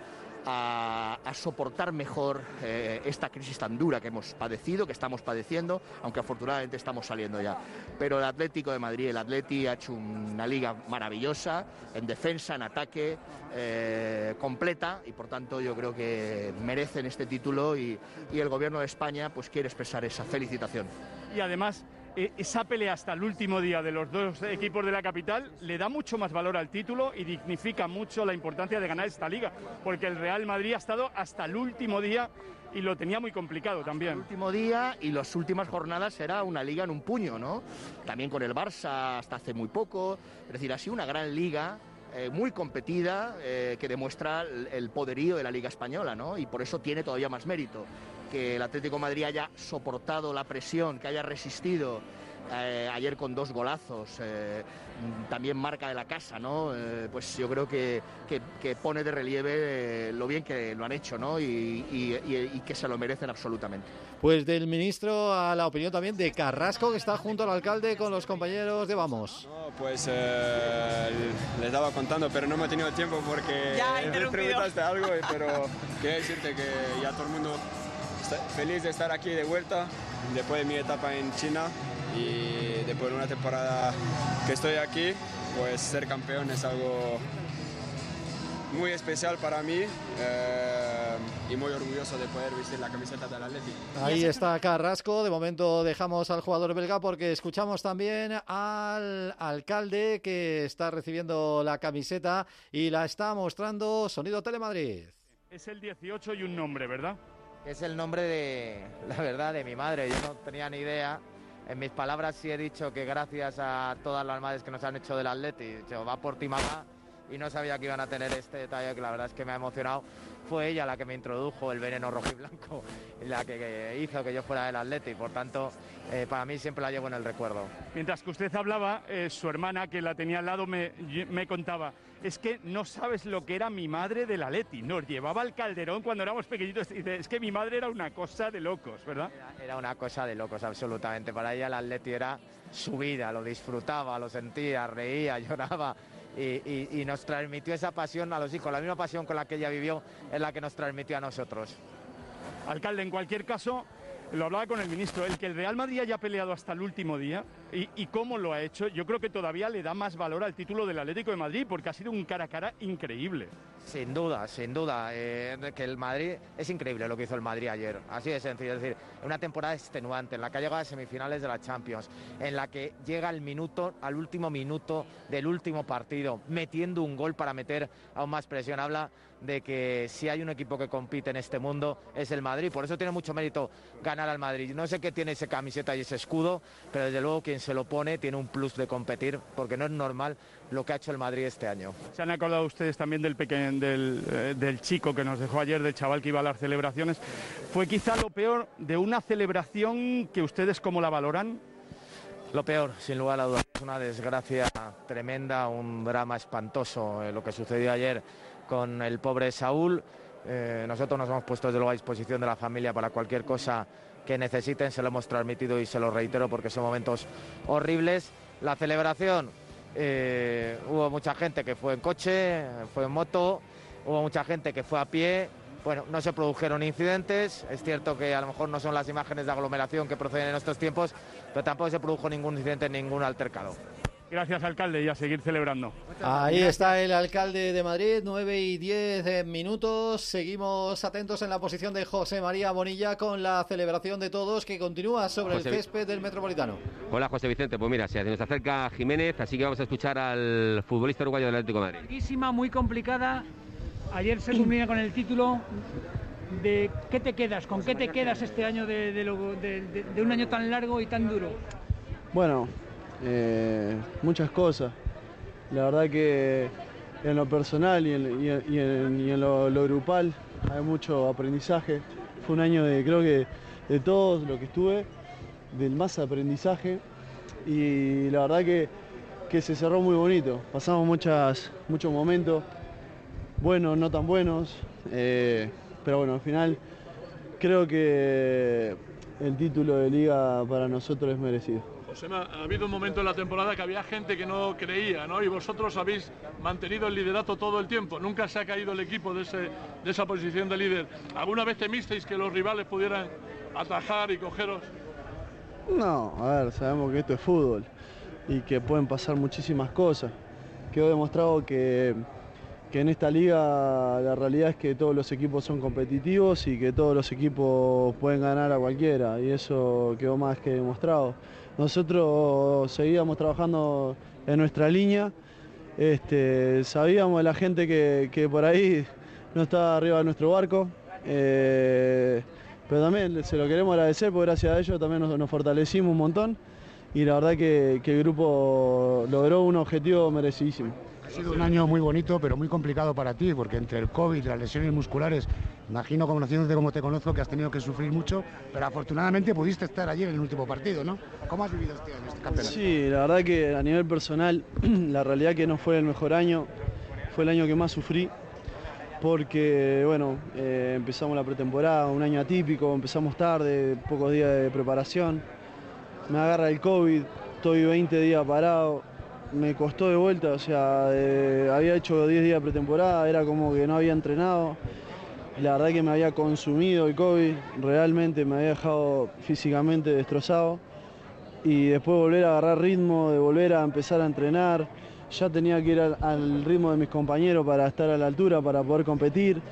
[SPEAKER 6] a, a soportar mejor eh, esta crisis tan dura que hemos padecido, que estamos padeciendo, aunque afortunadamente estamos saliendo ya. Pero el Atlético de Madrid, el Atleti ha hecho una liga maravillosa, en defensa, en ataque, eh, completa, y por tanto yo creo que merecen este título, y, y el Gobierno de España pues quiere expresar esa felicitación.
[SPEAKER 14] Y además, eh, esa pelea hasta el último día de los dos equipos de la capital le da mucho más valor al título y dignifica mucho la importancia de ganar esta liga, porque el Real Madrid ha estado hasta el último día y lo tenía muy complicado también.
[SPEAKER 6] El último día y las últimas jornadas era una liga en un puño, ¿no? También con el Barça hasta hace muy poco, es decir, ha sido una gran liga, eh, muy competida, eh, que demuestra el, el poderío de la Liga Española, ¿no? Y por eso tiene todavía más mérito que el Atlético de Madrid haya soportado la presión, que haya resistido eh, ayer con dos golazos, eh, también marca de la casa, ¿no? Eh, pues yo creo que, que, que pone de relieve eh, lo bien que lo han hecho, ¿no? Y, y, y, y que se lo merecen absolutamente.
[SPEAKER 1] Pues del ministro a la opinión también de Carrasco, que está junto al alcalde con los compañeros de Vamos.
[SPEAKER 17] No, pues eh, les estaba contando, pero no me he tenido tiempo porque me preguntaste algo, pero quería decirte que ya todo el mundo está feliz de estar aquí de vuelta después de mi etapa en China, y después de una temporada que estoy aquí, pues ser campeón es algo muy especial para mí. Eh, y muy orgulloso de poder vestir la camiseta del Atlético.
[SPEAKER 1] Ahí está Carrasco. De momento dejamos al jugador belga porque escuchamos también al alcalde que está recibiendo la camiseta y la está mostrando Sonido Telemadrid.
[SPEAKER 14] Es el dieciocho y un nombre, ¿verdad?
[SPEAKER 7] Es el nombre de, la verdad, de mi madre. Yo no tenía ni idea. En mis palabras sí he dicho que gracias a todas las madres que nos han hecho del Atleti, he dicho, va por ti, mamá, y no sabía que iban a tener este detalle, que la verdad es que me ha emocionado. Fue ella la que me introdujo el veneno rojo y blanco, la que, que hizo que yo fuera del Atleti, por tanto, eh, para mí siempre la llevo en el recuerdo.
[SPEAKER 14] Mientras que usted hablaba, eh, su hermana, que la tenía al lado, me, me contaba, es que no sabes lo que era mi madre del Atleti, nos llevaba al Calderón cuando éramos pequeñitos, y dice, es que mi madre era una cosa de locos, ¿verdad?
[SPEAKER 7] Era, era una cosa de locos, absolutamente, para ella el Atleti era su vida, lo disfrutaba, lo sentía, reía, lloraba. Y, y, y nos transmitió esa pasión a los hijos, la misma pasión con la que ella vivió es la que nos transmitió a nosotros.
[SPEAKER 14] Alcalde, en cualquier caso, lo hablaba con el ministro, el que el Real Madrid haya peleado hasta el último día y, y cómo lo ha hecho, yo creo que todavía le da más valor al título del Atlético de Madrid porque ha sido un cara a cara increíble.
[SPEAKER 7] Sin duda, sin duda, eh, que el Madrid, es increíble lo que hizo el Madrid ayer, así de sencillo, es decir, una temporada extenuante en la que ha llegado a semifinales de la Champions, en la que llega al minuto, al último minuto del último partido, metiendo un gol para meter aún más presión. Habla de que si hay un equipo que compite en este mundo es el Madrid, por eso tiene mucho mérito ganar al Madrid. No sé qué tiene esa camiseta y ese escudo, pero desde luego quien se lo pone tiene un plus de competir, porque no es normal lo que ha hecho el Madrid este año.
[SPEAKER 14] ¿Se han acordado ustedes también del, pequeño, del, eh, del chico que nos dejó ayer, del chaval que iba a las celebraciones? ¿Fue quizá lo peor de una celebración que ustedes cómo la valoran?
[SPEAKER 7] Lo peor, sin lugar a dudas, es una desgracia tremenda, un drama espantoso, eh, lo que sucedió ayer con el pobre Saúl. Eh, nosotros nos hemos puesto desde luego a disposición de la familia para cualquier cosa que necesiten, se lo hemos transmitido y se lo reitero porque son momentos horribles. La celebración, eh, hubo mucha gente que fue en coche, fue en moto, hubo mucha gente que fue a pie. Bueno, no se produjeron incidentes, es cierto que a lo mejor no son las imágenes de aglomeración que proceden en estos tiempos, pero tampoco se produjo ningún incidente, ningún altercado.
[SPEAKER 14] Gracias, alcalde, y a seguir celebrando.
[SPEAKER 1] Ahí está el alcalde de Madrid, nueve y diez minutos. Seguimos atentos en la posición de José María Bonilla con la celebración de todos que continúa sobre José... el césped del Metropolitano.
[SPEAKER 2] Hola, José Vicente. Pues mira, se nos acerca Jiménez, así que vamos a escuchar al futbolista uruguayo del Atlético de Madrid.
[SPEAKER 18] Larguísima, muy complicada. Ayer se culmina con el título. ¿De qué te quedas? ¿Con qué te quedas este año de, de, lo, de, de, de un año tan largo y tan duro?
[SPEAKER 19] Bueno, eh, muchas cosas. La verdad que en lo personal y en, y en, y en, y en lo, lo grupal hay mucho aprendizaje. Fue un año de, creo que, de todos lo que estuve, del más aprendizaje, y la verdad que, que se cerró muy bonito. Pasamos muchas, muchos momentos, buenos, no tan buenos, eh, pero bueno, al final creo que el título de liga para nosotros es merecido.
[SPEAKER 20] Josema, ha habido un momento en la temporada que había gente que no creía, ¿no? Y vosotros habéis mantenido el liderato todo el tiempo. Nunca se ha caído el equipo de, ese, de esa posición de líder. ¿Alguna vez temisteis que los rivales pudieran atajar y cogeros?
[SPEAKER 19] No, a ver, sabemos que esto es fútbol y que pueden pasar muchísimas cosas. Quedó demostrado que, que en esta liga la realidad es que todos los equipos son competitivos y que todos los equipos pueden ganar a cualquiera, y eso quedó más que demostrado. Nosotros seguíamos trabajando en nuestra línea, este, sabíamos de la gente que, que por ahí no estaba arriba de nuestro barco, eh, pero también se lo queremos agradecer porque gracias a ellos también nos, nos fortalecimos un montón, y la verdad que, que el grupo logró un objetivo merecidísimo.
[SPEAKER 21] Ha sido un año muy bonito, pero muy complicado para ti, porque entre el COVID y las lesiones musculares, imagino, conociéndote como te conozco, que has tenido que sufrir mucho, pero afortunadamente pudiste estar ayer en el último partido, ¿no? ¿Cómo has vivido este año, este campeonato?
[SPEAKER 19] Sí, la verdad que a nivel personal, la realidad que no fue el mejor año, fue el año que más sufrí, porque, bueno, eh, empezamos la pretemporada, un año atípico, empezamos tarde, pocos días de preparación, me agarra el COVID, estoy veinte días parado. Me costó de vuelta, o sea, eh, había hecho diez días de pretemporada, era como que no había entrenado. La verdad que me había consumido el COVID, realmente me había dejado físicamente destrozado. Y después volver a agarrar ritmo, de volver a empezar a entrenar. Ya tenía que ir al, al ritmo de mis compañeros para estar a la altura, para poder competir.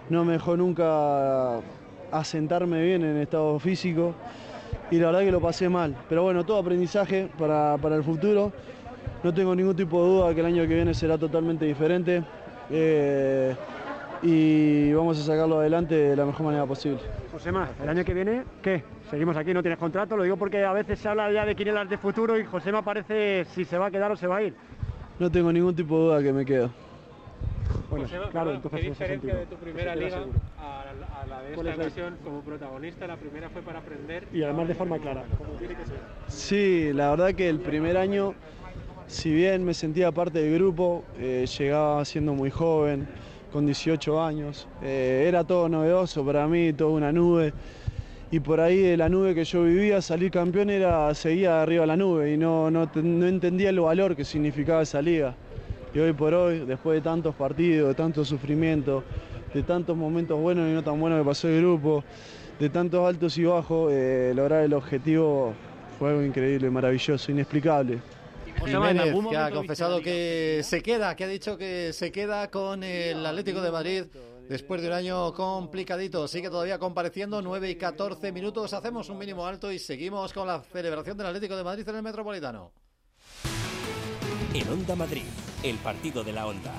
[SPEAKER 19] no me dejó nunca asentarme bien en estado físico y la verdad que lo pasé mal. Pero bueno, todo aprendizaje para, para el futuro. No tengo ningún tipo de duda que el año que viene será totalmente diferente eh, y vamos a sacarlo adelante de la mejor manera posible.
[SPEAKER 3] Josema, el año que viene, ¿qué? Seguimos aquí, no tienes contrato, lo digo porque a veces se habla ya de quinielas de futuro y Josema parece si se va a quedar o se va a ir.
[SPEAKER 19] No tengo ningún tipo de duda que me quedo.
[SPEAKER 3] Bueno,
[SPEAKER 22] Josema,
[SPEAKER 3] claro,
[SPEAKER 22] perdón,
[SPEAKER 3] entonces
[SPEAKER 22] ¿qué diferencia de tu primera
[SPEAKER 3] Eso
[SPEAKER 22] liga
[SPEAKER 3] seguro.
[SPEAKER 22] a la, a la de esta ocasión como protagonista? La primera fue para aprender
[SPEAKER 3] Y además de forma clara, como tiene que ser.
[SPEAKER 19] Sí, la verdad que el primer año, si bien me sentía parte del grupo, eh, llegaba siendo muy joven, con dieciocho años, eh, era todo novedoso para mí, toda una nube, y por ahí de la nube que yo vivía, salir campeón era seguía arriba de la nube y no, no, no entendía el valor que significaba esa liga. Y hoy por hoy, después de tantos partidos, de tanto sufrimiento, de tantos momentos buenos y no tan buenos que pasó el grupo, de tantos altos y bajos, eh, lograr el objetivo fue algo increíble, maravilloso, inexplicable.
[SPEAKER 1] Jiménez, que ha confesado que se queda, que ha dicho que se queda con el Atlético de Madrid después de un año complicadito. Sigue todavía compareciendo, nueve y catorce minutos. Hacemos un mínimo alto y seguimos con la celebración del Atlético de Madrid en el Metropolitano.
[SPEAKER 9] En Onda Madrid, el partido de la Onda.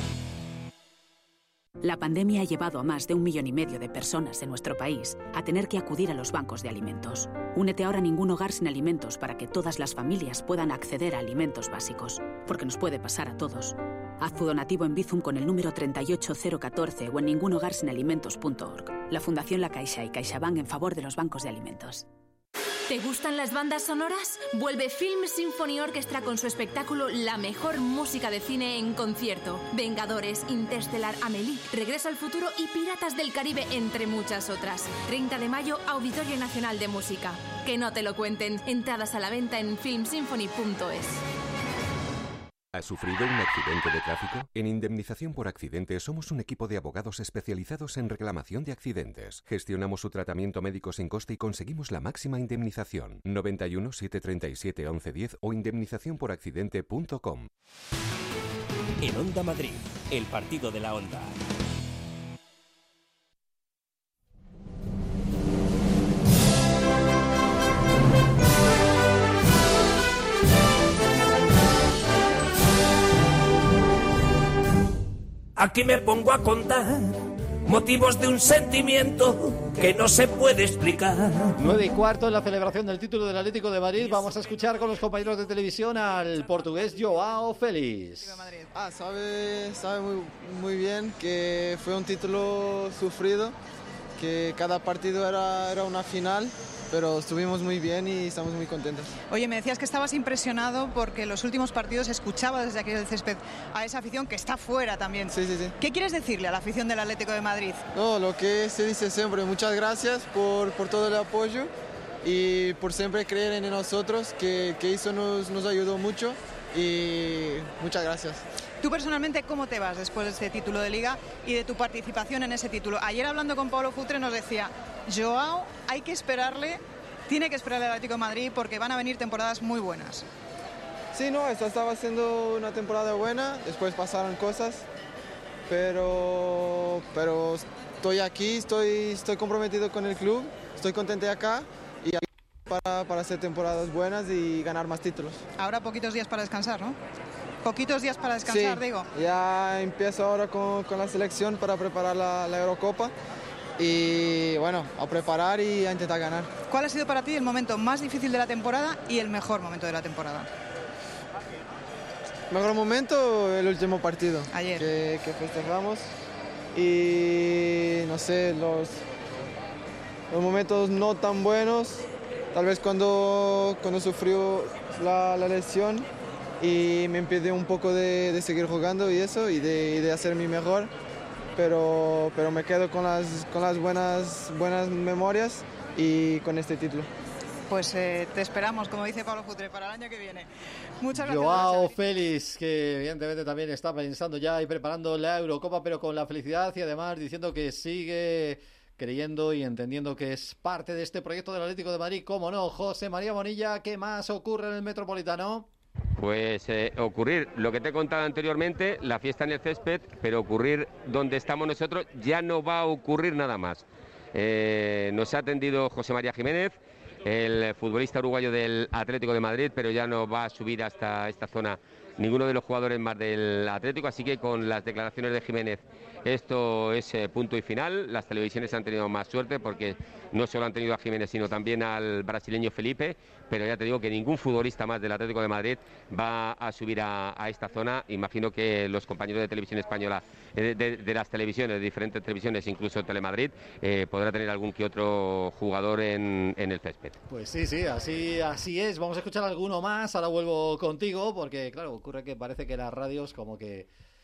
[SPEAKER 23] La pandemia ha llevado a más de un millón y medio de personas en nuestro país a tener que acudir a los bancos de alimentos. Únete ahora a Ningún Hogar Sin Alimentos para que todas las familias puedan acceder a alimentos básicos, porque nos puede pasar a todos. Haz tu donativo en Bizum con el número treinta y ocho cero catorce o en ningún hogar sin alimentos punto org. La Fundación La Caixa y CaixaBank en favor de los bancos de alimentos.
[SPEAKER 24] ¿Te gustan las bandas sonoras? Vuelve Film Symphony Orchestra con su espectáculo La mejor música de cine en concierto. Vengadores, Interstellar, Amélie, Regreso al futuro y Piratas del Caribe, entre muchas otras. treinta de mayo, Auditorio Nacional de Música. Que no te lo cuenten. Entradas a la venta en film symphony punto es.
[SPEAKER 13] ¿Has sufrido un accidente de tráfico? En Indemnización por Accidentes somos un equipo de abogados especializados en reclamación de accidentes. Gestionamos su tratamiento médico sin coste y conseguimos la máxima indemnización. noventa y uno, setecientos treinta y siete, once diez o indemnización por accidente punto com.
[SPEAKER 9] En Onda Madrid, el partido de la Onda.
[SPEAKER 25] Aquí me pongo a contar motivos de un sentimiento que no se puede explicar.
[SPEAKER 1] Nueve y cuarto en la celebración del título del Atlético de Madrid. Vamos a escuchar con los compañeros de televisión al portugués Joao Félix.
[SPEAKER 26] Ah, sabe, sabe muy, muy bien que fue un título sufrido, que cada partido era, era una final, pero estuvimos muy bien y estamos muy contentos.
[SPEAKER 15] Oye, me decías que estabas impresionado porque en los últimos partidos escuchaba desde aquí del césped a esa afición que está fuera también.
[SPEAKER 26] Sí, sí, sí.
[SPEAKER 15] ¿Qué quieres decirle a la afición del Atlético de Madrid?
[SPEAKER 26] No, lo que se dice siempre, muchas gracias por, por todo el apoyo y por siempre creer en nosotros, que, que eso nos, nos ayudó mucho y muchas gracias.
[SPEAKER 15] Tú personalmente, ¿cómo te vas después de este título de Liga y de tu participación en ese título? Ayer hablando con Pablo Futre nos decía, Joao, hay que esperarle, tiene que esperarle al Atlético de Madrid porque van a venir temporadas muy buenas.
[SPEAKER 26] Sí, no, esta estaba siendo una temporada buena, después pasaron cosas, pero, pero estoy aquí, estoy, estoy comprometido con el club, estoy contento de acá y aquí para, para hacer temporadas buenas y ganar más títulos.
[SPEAKER 15] Ahora poquitos días para descansar, ¿no? Poquitos días para descansar,
[SPEAKER 26] sí,
[SPEAKER 15] digo.
[SPEAKER 26] Ya empiezo ahora con, con la selección para preparar la, la Eurocopa y bueno, a preparar y a intentar ganar.
[SPEAKER 15] ¿Cuál ha sido para ti el momento más difícil de la temporada y el mejor momento de la temporada?
[SPEAKER 26] Mejor momento, el último partido.
[SPEAKER 15] Ayer.
[SPEAKER 26] Que, que festejamos y no sé, los, los momentos no tan buenos, tal vez cuando, cuando sufrió la, la lesión y me impidió un poco de, de seguir jugando y eso, y de, y de hacer mi mejor, pero, pero me quedo con las, con las buenas, buenas memorias y con este título.
[SPEAKER 15] Pues eh, te esperamos, como dice Pablo Futre, para el año que viene. Muchas gracias.
[SPEAKER 1] Joao Félix, que evidentemente también está pensando ya y preparando la Eurocopa, pero con la felicidad y además diciendo que sigue creyendo y entendiendo que es parte de este proyecto del Atlético de Madrid. ¿Cómo no? José María Bonilla, ¿qué más ocurre en el Metropolitano?
[SPEAKER 2] Pues eh, ocurrir lo que te he contado anteriormente, la fiesta en el césped, pero ocurrir donde estamos nosotros, ya no va a ocurrir nada más. Eh, nos ha atendido José María Jiménez, el futbolista uruguayo del Atlético de Madrid, pero ya no va a subir hasta esta zona ninguno de los jugadores más del Atlético, así que con las declaraciones de Jiménez esto es eh, punto y final. Las televisiones han tenido más suerte porque no solo han tenido a Jiménez sino también al brasileño Felipe, pero ya te digo que ningún futbolista más del Atlético de Madrid va a subir a, a esta zona. Imagino que los compañeros de televisión española, de, de, de las televisiones, de diferentes televisiones, incluso Telemadrid, eh, podrá tener algún que otro jugador en, en el césped.
[SPEAKER 1] Pues sí, sí, así, así es. Vamos a escuchar alguno más, ahora vuelvo contigo, porque claro, ocurre que parece que las radios como que...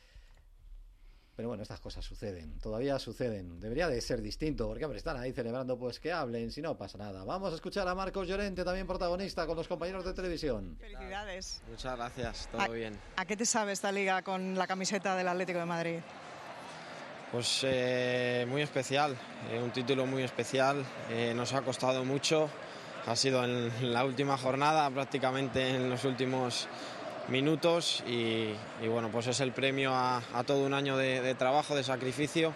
[SPEAKER 1] Pero bueno, estas cosas suceden, todavía suceden. Debería de ser distinto, porque hombre, están ahí celebrando, pues que hablen, si no pasa nada. Vamos a escuchar a Marcos Llorente, también protagonista, con los compañeros de televisión.
[SPEAKER 4] Felicidades.
[SPEAKER 5] Muchas gracias, todo
[SPEAKER 4] ¿A,
[SPEAKER 5] bien.
[SPEAKER 4] ¿A qué te sabe esta liga con la camiseta del Atlético de Madrid?
[SPEAKER 5] Pues eh, muy especial, eh, un título muy especial, eh, nos ha costado mucho, ha sido en la última jornada, prácticamente en los últimos minutos y, y bueno, pues es el premio a, a todo un año de, de trabajo, de sacrificio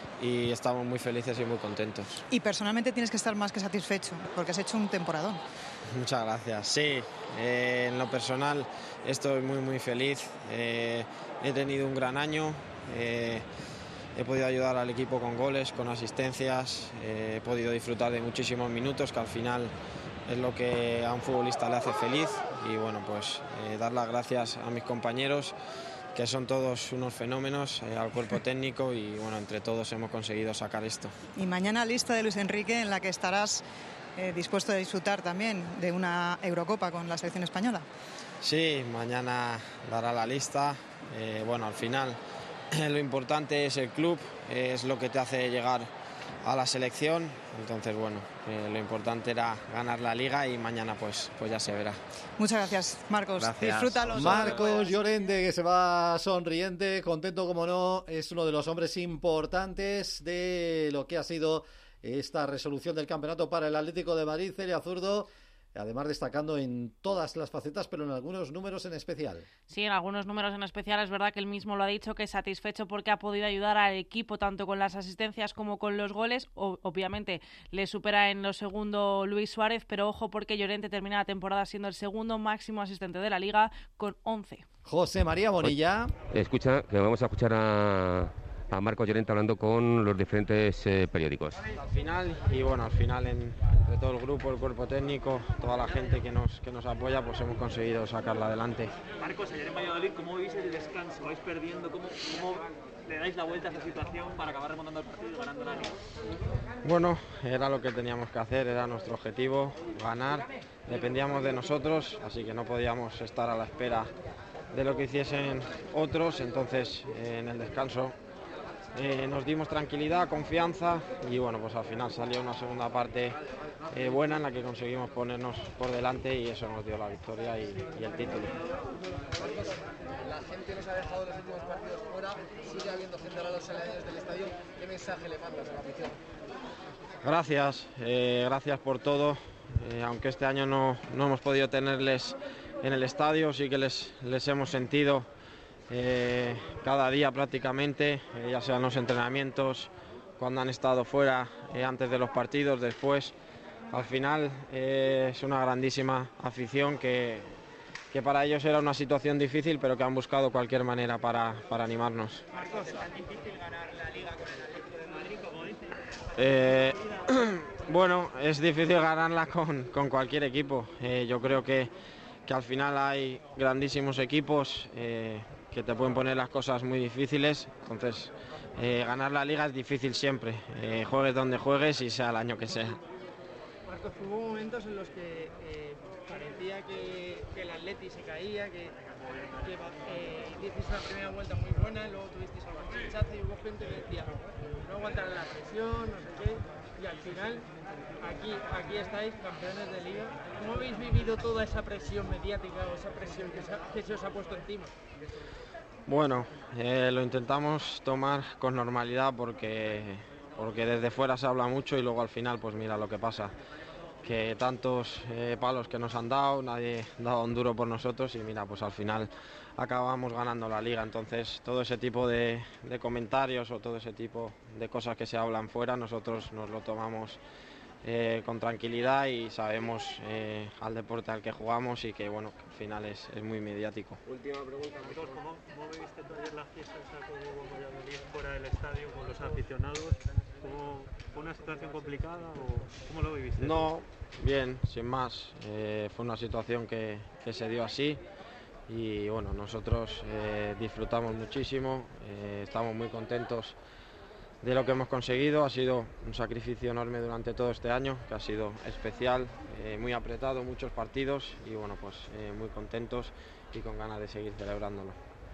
[SPEAKER 5] y estamos muy felices y muy contentos.
[SPEAKER 4] Y personalmente tienes que estar más que satisfecho porque has hecho un temporadón.
[SPEAKER 5] Muchas gracias. Sí, eh, en lo personal estoy muy muy feliz, eh, he tenido un gran año, eh, he podido ayudar al equipo con goles, con asistencias, eh, he podido disfrutar de muchísimos minutos que al final es lo que a un futbolista le hace feliz y bueno, pues eh, dar las gracias a mis compañeros que son todos unos fenómenos, eh, al cuerpo técnico y bueno, entre todos hemos conseguido sacar esto.
[SPEAKER 4] Y mañana lista de Luis Enrique en la que estarás eh, dispuesto a disfrutar también de una Eurocopa con la selección española.
[SPEAKER 5] Sí, mañana dará la lista, eh, bueno, al final lo importante es el club, es lo que te hace llegar a la selección, entonces bueno, eh, lo importante era ganar la liga y mañana pues, pues ya se verá.
[SPEAKER 4] Muchas gracias, Marcos.
[SPEAKER 5] Gracias.
[SPEAKER 4] Disfrútalo.
[SPEAKER 1] Marcos Llorente, que se va sonriente, contento como no, es uno de los hombres importantes de lo que ha sido esta resolución del campeonato para el Atlético de Madrid. Celia Zurdo, además destacando en todas las facetas, pero en algunos números en especial.
[SPEAKER 8] Sí, en algunos números en especial es verdad que él mismo lo ha dicho, que es satisfecho porque ha podido ayudar al equipo tanto con las asistencias como con los goles. O, obviamente le supera en lo segundo Luis Suárez, pero ojo porque Llorente termina la temporada siendo el segundo máximo asistente de la Liga con once.
[SPEAKER 1] José María Bonilla.
[SPEAKER 2] Escucha, que vamos a escuchar a... a Marcos Llorente hablando con los diferentes eh, periódicos.
[SPEAKER 5] Al final, y bueno, al final en, entre todo el grupo, el cuerpo técnico, toda la gente que nos, que nos apoya, pues hemos conseguido sacarla adelante.
[SPEAKER 10] Marcos, ayer en Valladolid, ¿cómo vivís el descanso? ¿Vais perdiendo? ¿Cómo, cómo le dais la vuelta a esa situación para acabar remontando el partido y ganando la liga?
[SPEAKER 5] Bueno, era lo que teníamos que hacer, era nuestro objetivo, ganar. Dependíamos de nosotros, así que no podíamos estar a la espera de lo que hiciesen otros, entonces eh, en el descanso Eh, nos dimos tranquilidad, confianza y bueno, pues al final salió una segunda parte eh, buena en la que conseguimos ponernos por delante y eso nos dio la victoria y, y el título.
[SPEAKER 11] La gente nos ha dejado los últimos partidos fuera, sigue habiendo gente a los aledaños del estadio. ¿Qué mensaje le mandas a la afición?
[SPEAKER 5] Gracias, eh, gracias por todo, eh, aunque este año no, no hemos podido tenerles en el estadio, sí que les, les hemos sentido Eh, cada día prácticamente, eh, ya sean los entrenamientos, cuando han estado fuera, eh, antes de los partidos, después. Al final eh, es una grandísima afición que, que para ellos era una situación difícil, pero que han buscado cualquier manera para, para animarnos.
[SPEAKER 10] Marcos, ¿es tan difícil ganar la Liga con el Atlético de Madrid, como dicen?
[SPEAKER 5] Eh, bueno, es difícil ganarla con, con cualquier equipo. Eh, yo creo que, que al final hay grandísimos equipos eh, que te pueden poner las cosas muy difíciles, entonces eh, ganar la liga es difícil siempre, eh, juegues donde juegues y sea el año que sea.
[SPEAKER 10] Marcos, hubo momentos en los que eh, parecía que, que el Atleti se caía, que, que eh, hicisteis una primera vuelta muy buena, luego tuvisteis algún rechazo y hubo gente que decía no aguantarán la presión, no sé qué, y al final aquí, aquí estáis, campeones de liga. ¿Cómo habéis vivido toda esa presión mediática o esa presión que se, que se os ha puesto encima?
[SPEAKER 5] Bueno, eh, lo intentamos tomar con normalidad porque, porque desde fuera se habla mucho y luego al final pues mira lo que pasa. que tantos eh, palos que nos han dado, nadie ha dado un duro por nosotros y mira, pues al final acabamos ganando la liga. Entonces todo ese tipo de, de comentarios o todo ese tipo de cosas que se hablan fuera, nosotros nos lo tomamos eh, con tranquilidad y sabemos eh, al deporte al que jugamos y que bueno, que al final es, es muy mediático.
[SPEAKER 22] Última pregunta, ¿cómo, cómo viviste tú ayer la fiesta esa con Hugo Valladolid fuera del estadio con los aficionados? ¿Cómo, ¿Fue una situación complicada o cómo lo viviste?
[SPEAKER 5] No, bien, sin más. Eh, fue una situación que, que se dio así y bueno, nosotros eh, disfrutamos muchísimo, eh, estamos muy contentos de lo que hemos conseguido. Ha sido un sacrificio enorme durante todo este año, que ha sido especial, eh, muy apretado, muchos partidos y bueno, pues eh, muy contentos y con ganas de seguir celebrándolo.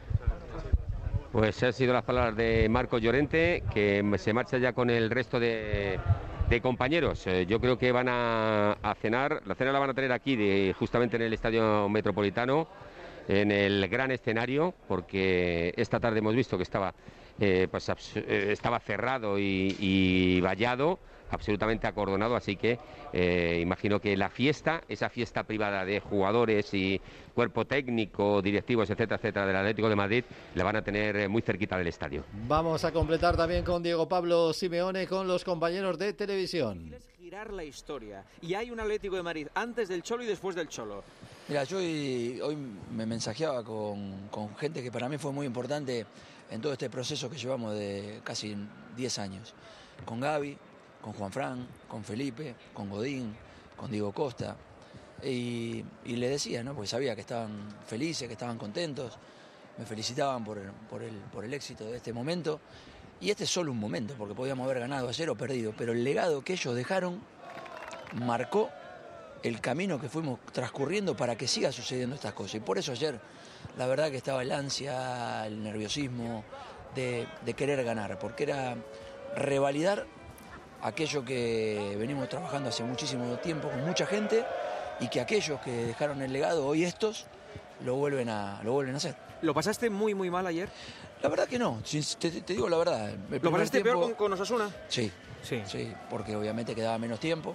[SPEAKER 2] Pues han sido las palabras de Marcos Llorente, que se marcha ya con el resto de, de compañeros. Eh, yo creo que van a, a cenar, la cena la van a tener aquí, de, justamente en el Estadio Metropolitano, en el gran escenario, porque esta tarde hemos visto que estaba, eh, pues, eh, estaba cerrado y, y vallado, absolutamente acordonado, así que eh, imagino que la fiesta, esa fiesta privada de jugadores y cuerpo técnico, directivos, etcétera, etcétera, del Atlético de Madrid, la van a tener muy cerquita del estadio.
[SPEAKER 1] Vamos a completar también con Diego Pablo Simeone, con los compañeros de televisión.
[SPEAKER 6] Girar la historia, y hay un Atlético de Madrid antes del Cholo y después del Cholo.
[SPEAKER 7] Mira, yo hoy, hoy me mensajeaba con, con gente que para mí fue muy importante en todo este proceso que llevamos de casi diez años, con Gaby, con Juanfran, con Felipe, con Godín, con Diego Costa, y, y le decía, ¿no? Porque sabía que estaban felices, que estaban contentos, me felicitaban por el, por el, por el éxito de este momento, y este es solo un momento, porque podíamos haber ganado ayer o perdido, pero el legado que ellos dejaron marcó el camino que fuimos transcurriendo para que siga sucediendo estas cosas, y por eso ayer la verdad que estaba el ansia, el nerviosismo de, de querer ganar, porque era revalidar aquello que venimos trabajando hace muchísimo tiempo con mucha gente y que aquellos que dejaron el legado, hoy estos, lo vuelven a, lo vuelven a hacer.
[SPEAKER 6] ¿Lo pasaste muy muy mal ayer?
[SPEAKER 7] La verdad que no, te, te digo la verdad.
[SPEAKER 6] ¿Lo pasaste tiempo, peor con, con Osasuna?
[SPEAKER 7] Sí, sí, sí, porque obviamente quedaba menos tiempo,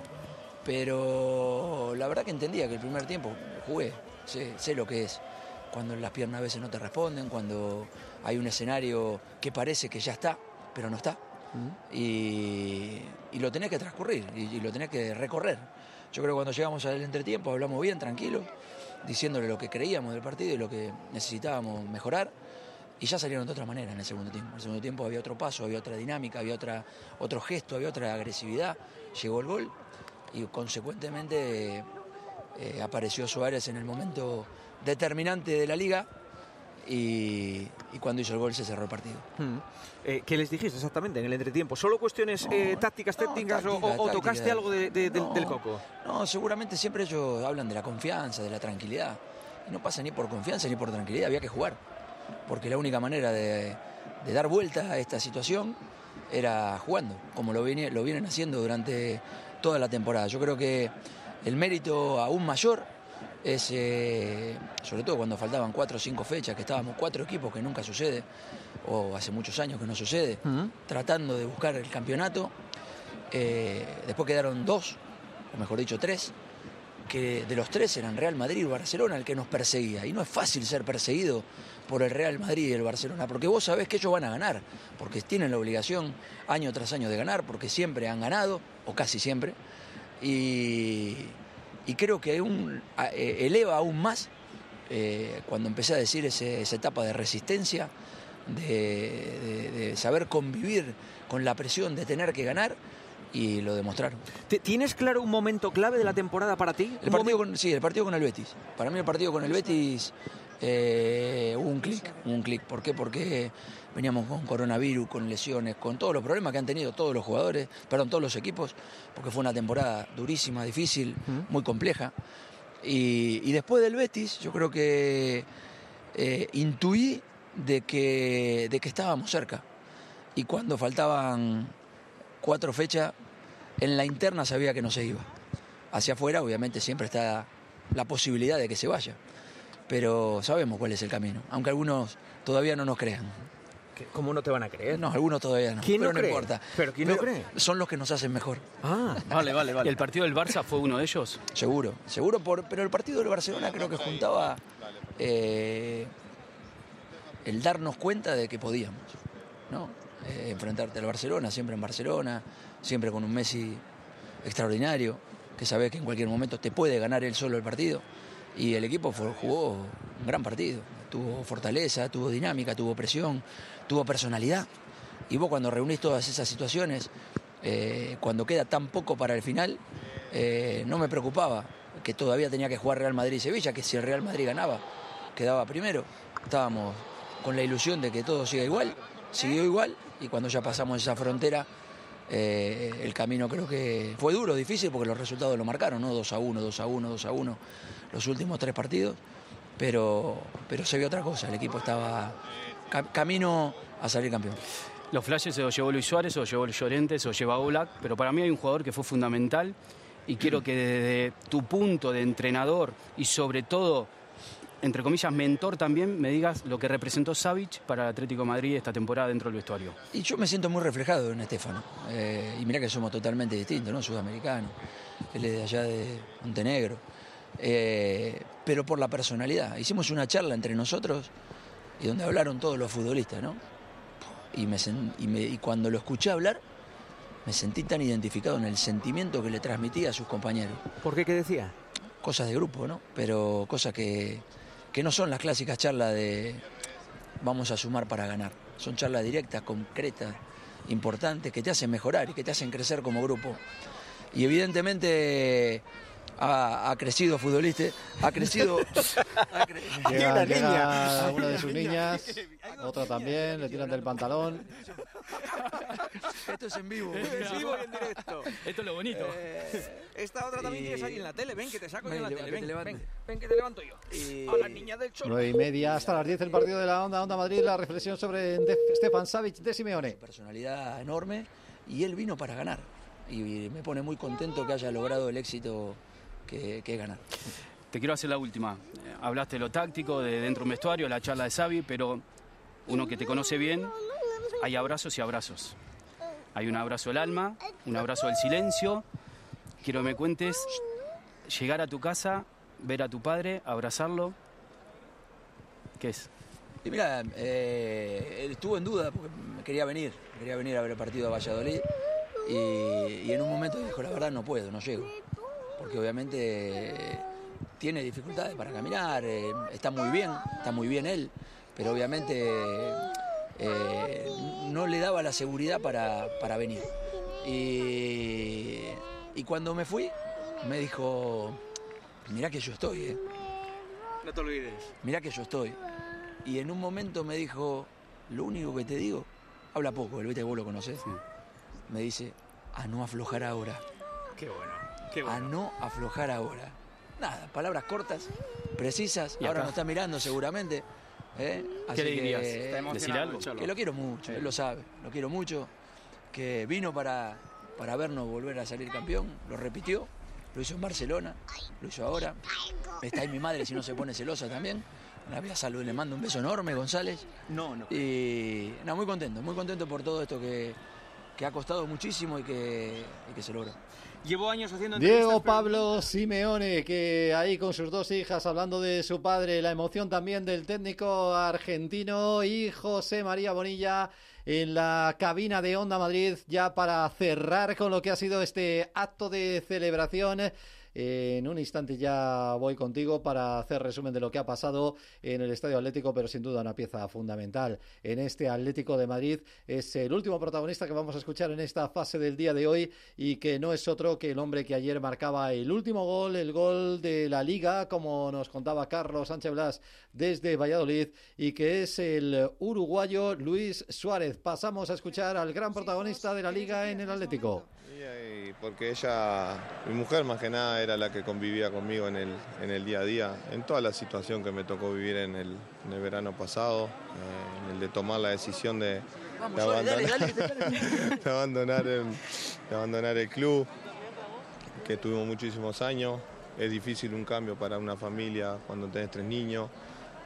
[SPEAKER 7] pero la verdad que entendía que el primer tiempo jugué, sé, sé lo que es, cuando las piernas a veces no te responden, cuando hay un escenario que parece que ya está, pero no está. Y, y lo tenés que transcurrir y, y lo tenés que recorrer. Yo creo que cuando llegamos al entretiempo hablamos bien, tranquilos, diciéndole lo que creíamos del partido y lo que necesitábamos mejorar, y ya salieron de otra manera en el segundo tiempo. En el segundo tiempo había otro paso, había otra dinámica, había otra, otro gesto, había otra agresividad. Llegó el gol y consecuentemente eh, apareció Suárez en el momento determinante de la liga. Y, y cuando hizo el gol se cerró el partido.
[SPEAKER 6] Hmm. Eh, ¿Qué les dijiste exactamente en el entretiempo? ¿Solo cuestiones no, eh, tácticas,
[SPEAKER 7] no,
[SPEAKER 6] técnicas
[SPEAKER 7] táctica,
[SPEAKER 6] o, o
[SPEAKER 7] táctica,
[SPEAKER 6] tocaste algo de, de,
[SPEAKER 7] no,
[SPEAKER 6] del, del coco?
[SPEAKER 7] No, seguramente siempre ellos hablan de la confianza, de la tranquilidad. Y no pasa ni por confianza ni por tranquilidad, había que jugar. Porque la única manera de, de dar vuelta a esta situación era jugando, como lo, viene, lo vienen haciendo durante toda la temporada. Yo creo que el mérito aún mayor es, eh, sobre todo cuando faltaban cuatro o cinco fechas, que estábamos cuatro equipos, que nunca sucede, o hace muchos años que no sucede, uh-huh. tratando de buscar el campeonato. Eh, después quedaron dos, o mejor dicho tres, que de los tres eran Real Madrid y Barcelona el que nos perseguía. Y no es fácil ser perseguido por el Real Madrid y el Barcelona, porque vos sabés que ellos van a ganar, porque tienen la obligación año tras año de ganar, porque siempre han ganado, o casi siempre, y... Y creo que un, eh, eleva aún más, eh, cuando empecé a decir ese, esa etapa de resistencia, de, de, de saber convivir con la presión de tener que ganar, y lo demostraron.
[SPEAKER 6] ¿Tienes claro un momento clave de la temporada para ti?
[SPEAKER 7] El partido con, sí, el partido con el Betis. Para mí el partido con el Betis eh, hubo un clic, un clic. ¿Por qué? Porque veníamos con coronavirus, con lesiones, con todos los problemas que han tenido todos los jugadores, perdón, todos los equipos, porque fue una temporada durísima, difícil, uh-huh. muy compleja. Y, y después del Betis, yo creo que eh, intuí de que, de que estábamos cerca. Y cuando faltaban cuatro fechas, en la interna sabía que no se iba. Hacia afuera, obviamente, siempre está la posibilidad de que se vaya. Pero sabemos cuál es el camino, aunque algunos todavía no nos crean.
[SPEAKER 6] ¿Cómo no te van a creer?
[SPEAKER 7] No, algunos todavía no.
[SPEAKER 6] ¿Quién
[SPEAKER 7] pero
[SPEAKER 6] no cree?
[SPEAKER 7] No importa.
[SPEAKER 6] ¿Pero quién no cree?
[SPEAKER 7] Son los que nos hacen mejor.
[SPEAKER 6] Ah, vale, vale, vale.
[SPEAKER 12] ¿Y el partido del Barça fue uno de ellos?
[SPEAKER 7] Seguro, seguro, por, pero el partido del Barcelona creo que juntaba eh, el darnos cuenta de que podíamos, ¿no? Eh, enfrentarte al Barcelona, siempre en Barcelona, siempre con un Messi extraordinario, que sabes que en cualquier momento te puede ganar él solo el partido. Y el equipo fue, jugó un gran partido. Tuvo fortaleza, tuvo dinámica, tuvo presión, tuvo personalidad. Y vos cuando reunís todas esas situaciones, eh, cuando queda tan poco para el final, eh, no me preocupaba que todavía tenía que jugar Real Madrid y Sevilla, que si el Real Madrid ganaba, quedaba primero. Estábamos con la ilusión de que todo siga igual, siguió igual, y cuando ya pasamos esa frontera, eh, el camino creo que fue duro, difícil, porque los resultados lo marcaron, ¿no? dos a uno, dos a uno, dos a uno, los últimos tres partidos. Pero, pero se vio otra cosa, el equipo estaba ca camino a salir campeón.
[SPEAKER 12] Los flashes se los llevó Luis Suárez, se los llevó Llorente, se los llevó Oblak, pero para mí hay un jugador que fue fundamental y quiero que desde tu punto de entrenador y sobre todo, entre comillas, mentor también, me digas lo que representó Savic para el Atlético de Madrid esta temporada dentro del vestuario.
[SPEAKER 7] Y yo me siento muy reflejado en Estefano, eh, y mirá que somos totalmente distintos, ¿no? Sudamericanos, él es de allá de Montenegro. Eh, pero por la personalidad. Hicimos una charla entre nosotros y donde hablaron todos los futbolistas, ¿no? Y, me, y, me, y cuando lo escuché hablar, me sentí tan identificado en el sentimiento que le transmitía a sus compañeros.
[SPEAKER 6] ¿Por qué? ¿Qué decía?
[SPEAKER 7] Cosas de grupo, ¿no? Pero cosas que, que no son las clásicas charlas de vamos a sumar para ganar. Son charlas directas, concretas, importantes, que te hacen mejorar y que te hacen crecer como grupo. Y evidentemente ha, ha crecido futbolista, ha crecido... ha cre...
[SPEAKER 1] Llega, una llega niña. Una de sus niñas, otra también, le tiran del pantalón.
[SPEAKER 7] Esto es en vivo.
[SPEAKER 6] Es en vivo y en directo.
[SPEAKER 12] Esto es lo bonito.
[SPEAKER 6] Eh, esta otra también y... tienes ahí en la tele. Ven que te saco yo en la tele. Ven,
[SPEAKER 7] ven,
[SPEAKER 6] ven, ven que te levanto yo. Y... A las niñas del Cholo.
[SPEAKER 1] Nueve y media hasta las diez el partido de la Onda, Onda Madrid. La reflexión sobre Stefan Savic de Simeone.
[SPEAKER 7] Personalidad enorme y él vino para ganar. Y me pone muy contento que haya logrado el éxito que, que es ganar.
[SPEAKER 12] Te quiero hacer la última. Hablaste de lo táctico, de dentro de un vestuario, la charla de Xavi, pero uno que te conoce bien, hay abrazos y abrazos. Hay un abrazo del alma, un abrazo del silencio. Quiero que me cuentes llegar a tu casa, ver a tu padre, abrazarlo. ¿Qué es?
[SPEAKER 7] Y mira, eh, él estuvo en duda porque quería venir, quería venir a ver el partido a Valladolid. Y, y en un momento dijo, la verdad no puedo, no llego, porque obviamente eh, tiene dificultades para caminar, eh, está muy bien, está muy bien él, pero obviamente eh, no le daba la seguridad para, para venir. Y, y cuando me fui, me dijo, mirá que yo estoy, eh.
[SPEAKER 6] No te olvides.
[SPEAKER 7] Mirá que yo estoy. Y en un momento me dijo, lo único que te digo, habla poco, el vete que vos lo conocés. Sí. Me dice, a no aflojar ahora.
[SPEAKER 6] Qué bueno, qué bueno.
[SPEAKER 7] A no aflojar ahora. Nada, palabras cortas, precisas. Ahora nos está mirando seguramente. ¿eh? Así
[SPEAKER 12] ¿Qué le dirías?
[SPEAKER 7] Que,
[SPEAKER 12] ¿Decir algo?
[SPEAKER 7] Que lo quiero mucho, sí. Él lo sabe, lo quiero mucho. Que vino para, para vernos volver a salir campeón, lo repitió. Lo hizo en Barcelona, lo hizo ahora. Está ahí mi madre, si no se pone celosa también. La voy a saludar, le mando un beso enorme, González.
[SPEAKER 6] No, no.
[SPEAKER 7] Y no, muy contento, muy contento por todo esto que... que ha costado muchísimo y que, y que se logró.
[SPEAKER 6] Llevo años haciendo
[SPEAKER 1] Diego Pablo Simeone, que ahí con sus dos hijas hablando de su padre, la emoción también del técnico argentino, y José María Bonilla en la cabina de Onda Madrid, ya para cerrar con lo que ha sido este acto de celebración. En un instante ya voy contigo para hacer resumen de lo que ha pasado en el Estadio Atlético, pero sin duda una pieza fundamental en este Atlético de Madrid. Es el último protagonista que vamos a escuchar en esta fase del día de hoy, y que no es otro que el hombre que ayer marcaba el último gol, el gol de la Liga, como nos contaba Carlos Sánchez Blas desde Valladolid, y que es el uruguayo Luis Suárez. Pasamos a escuchar al gran protagonista de la Liga en el Atlético.
[SPEAKER 14] Porque ella, mi mujer más que nada, era la que convivía conmigo en el, en el día a día, en toda la situación que me tocó vivir en el, en el verano pasado, eh, en el de tomar la decisión de,
[SPEAKER 7] Vamos,
[SPEAKER 14] de, abandonar, dale, dale, dale. de, abandonar el, de abandonar el club, que tuvimos muchísimos años. Es difícil un cambio para una familia cuando tenés tres niños,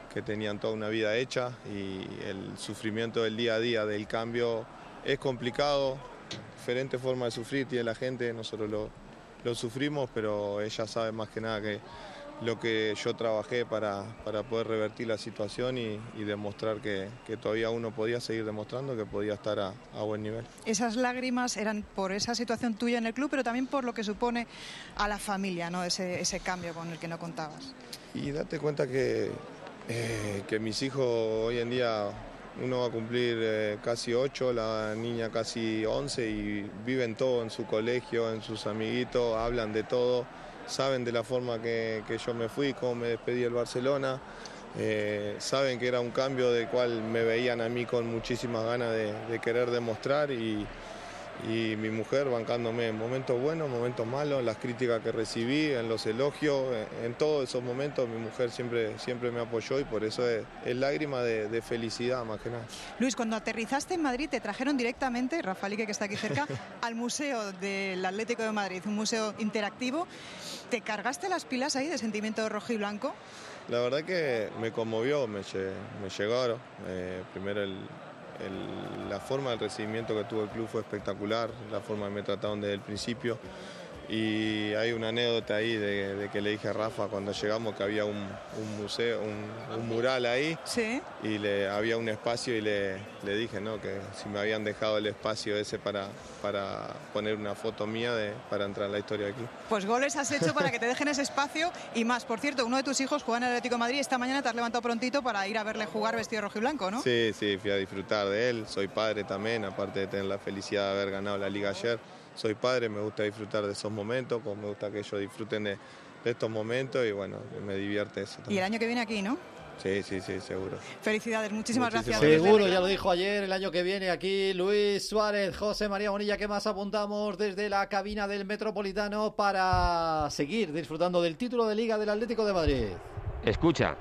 [SPEAKER 14] que tenían toda una vida hecha y el sufrimiento del día a día del cambio es complicado, diferente forma de sufrir tiene la gente, nosotros lo, lo sufrimos, pero ella sabe más que nada que lo que yo trabajé para, para poder revertir la situación y, y demostrar que, que todavía uno podía seguir demostrando que podía estar a, a buen nivel.
[SPEAKER 15] Esas lágrimas eran por esa situación tuya en el club, pero también por lo que supone a la familia, ¿no? Ese, ese cambio con el que no contabas.
[SPEAKER 14] Y date cuenta que, eh, que mis hijos hoy en día, uno va a cumplir eh, casi ocho, la niña casi once y viven todo en su colegio, en sus amiguitos, hablan de todo. Saben de la forma que, que yo me fui, cómo me despedí del Barcelona, eh, saben que era un cambio del cual me veían a mí con muchísimas ganas de, de querer demostrar y, y mi mujer bancándome en momentos buenos, momentos malos, las críticas que recibí, en los elogios, en, en todos esos momentos mi mujer siempre, siempre me apoyó y por eso es, es lágrima de, de felicidad más que nada.
[SPEAKER 15] Luis, cuando aterrizaste en Madrid te trajeron directamente, Rafalique que está aquí cerca, al Museo del Atlético de Madrid, un museo interactivo. ¿Te cargaste las pilas ahí de sentimiento rojo y blanco?
[SPEAKER 14] La verdad que me conmovió, me, me llegaron, eh, primero el... El, la forma del recibimiento que tuvo el club fue espectacular, la forma que me trataron desde el principio y hay una anécdota ahí de, de que le dije a Rafa cuando llegamos que había un, un museo, un, un mural ahí.
[SPEAKER 15] ¿Sí?
[SPEAKER 14] Y le, había un espacio y le, le dije ¿no? que si me habían dejado el espacio ese para, para poner una foto mía de, para entrar en la historia de aquí.
[SPEAKER 15] Pues goles has hecho para que te dejen ese espacio y más. Por cierto, uno de tus hijos juega en el Atlético de Madrid, esta mañana te has levantado prontito para ir a verle jugar vestido rojo y blanco, ¿no?
[SPEAKER 14] Sí, sí, fui a disfrutar de él, soy padre también, aparte de tener la felicidad de haber ganado la Liga ayer. Soy padre, me gusta disfrutar de esos momentos, como me gusta que ellos disfruten de, de estos momentos y bueno, me divierte eso también.
[SPEAKER 15] Y el año que viene aquí, ¿no?
[SPEAKER 14] Sí, sí, sí, seguro.
[SPEAKER 15] Felicidades, muchísimas, muchísimas
[SPEAKER 1] gracias. Seguro, ya lo dijo ayer, el año que viene aquí Luis Suárez, José María Bonilla, ¿qué más apuntamos desde la cabina del Metropolitano para seguir disfrutando del título de Liga del Atlético de Madrid?
[SPEAKER 2] Escucha.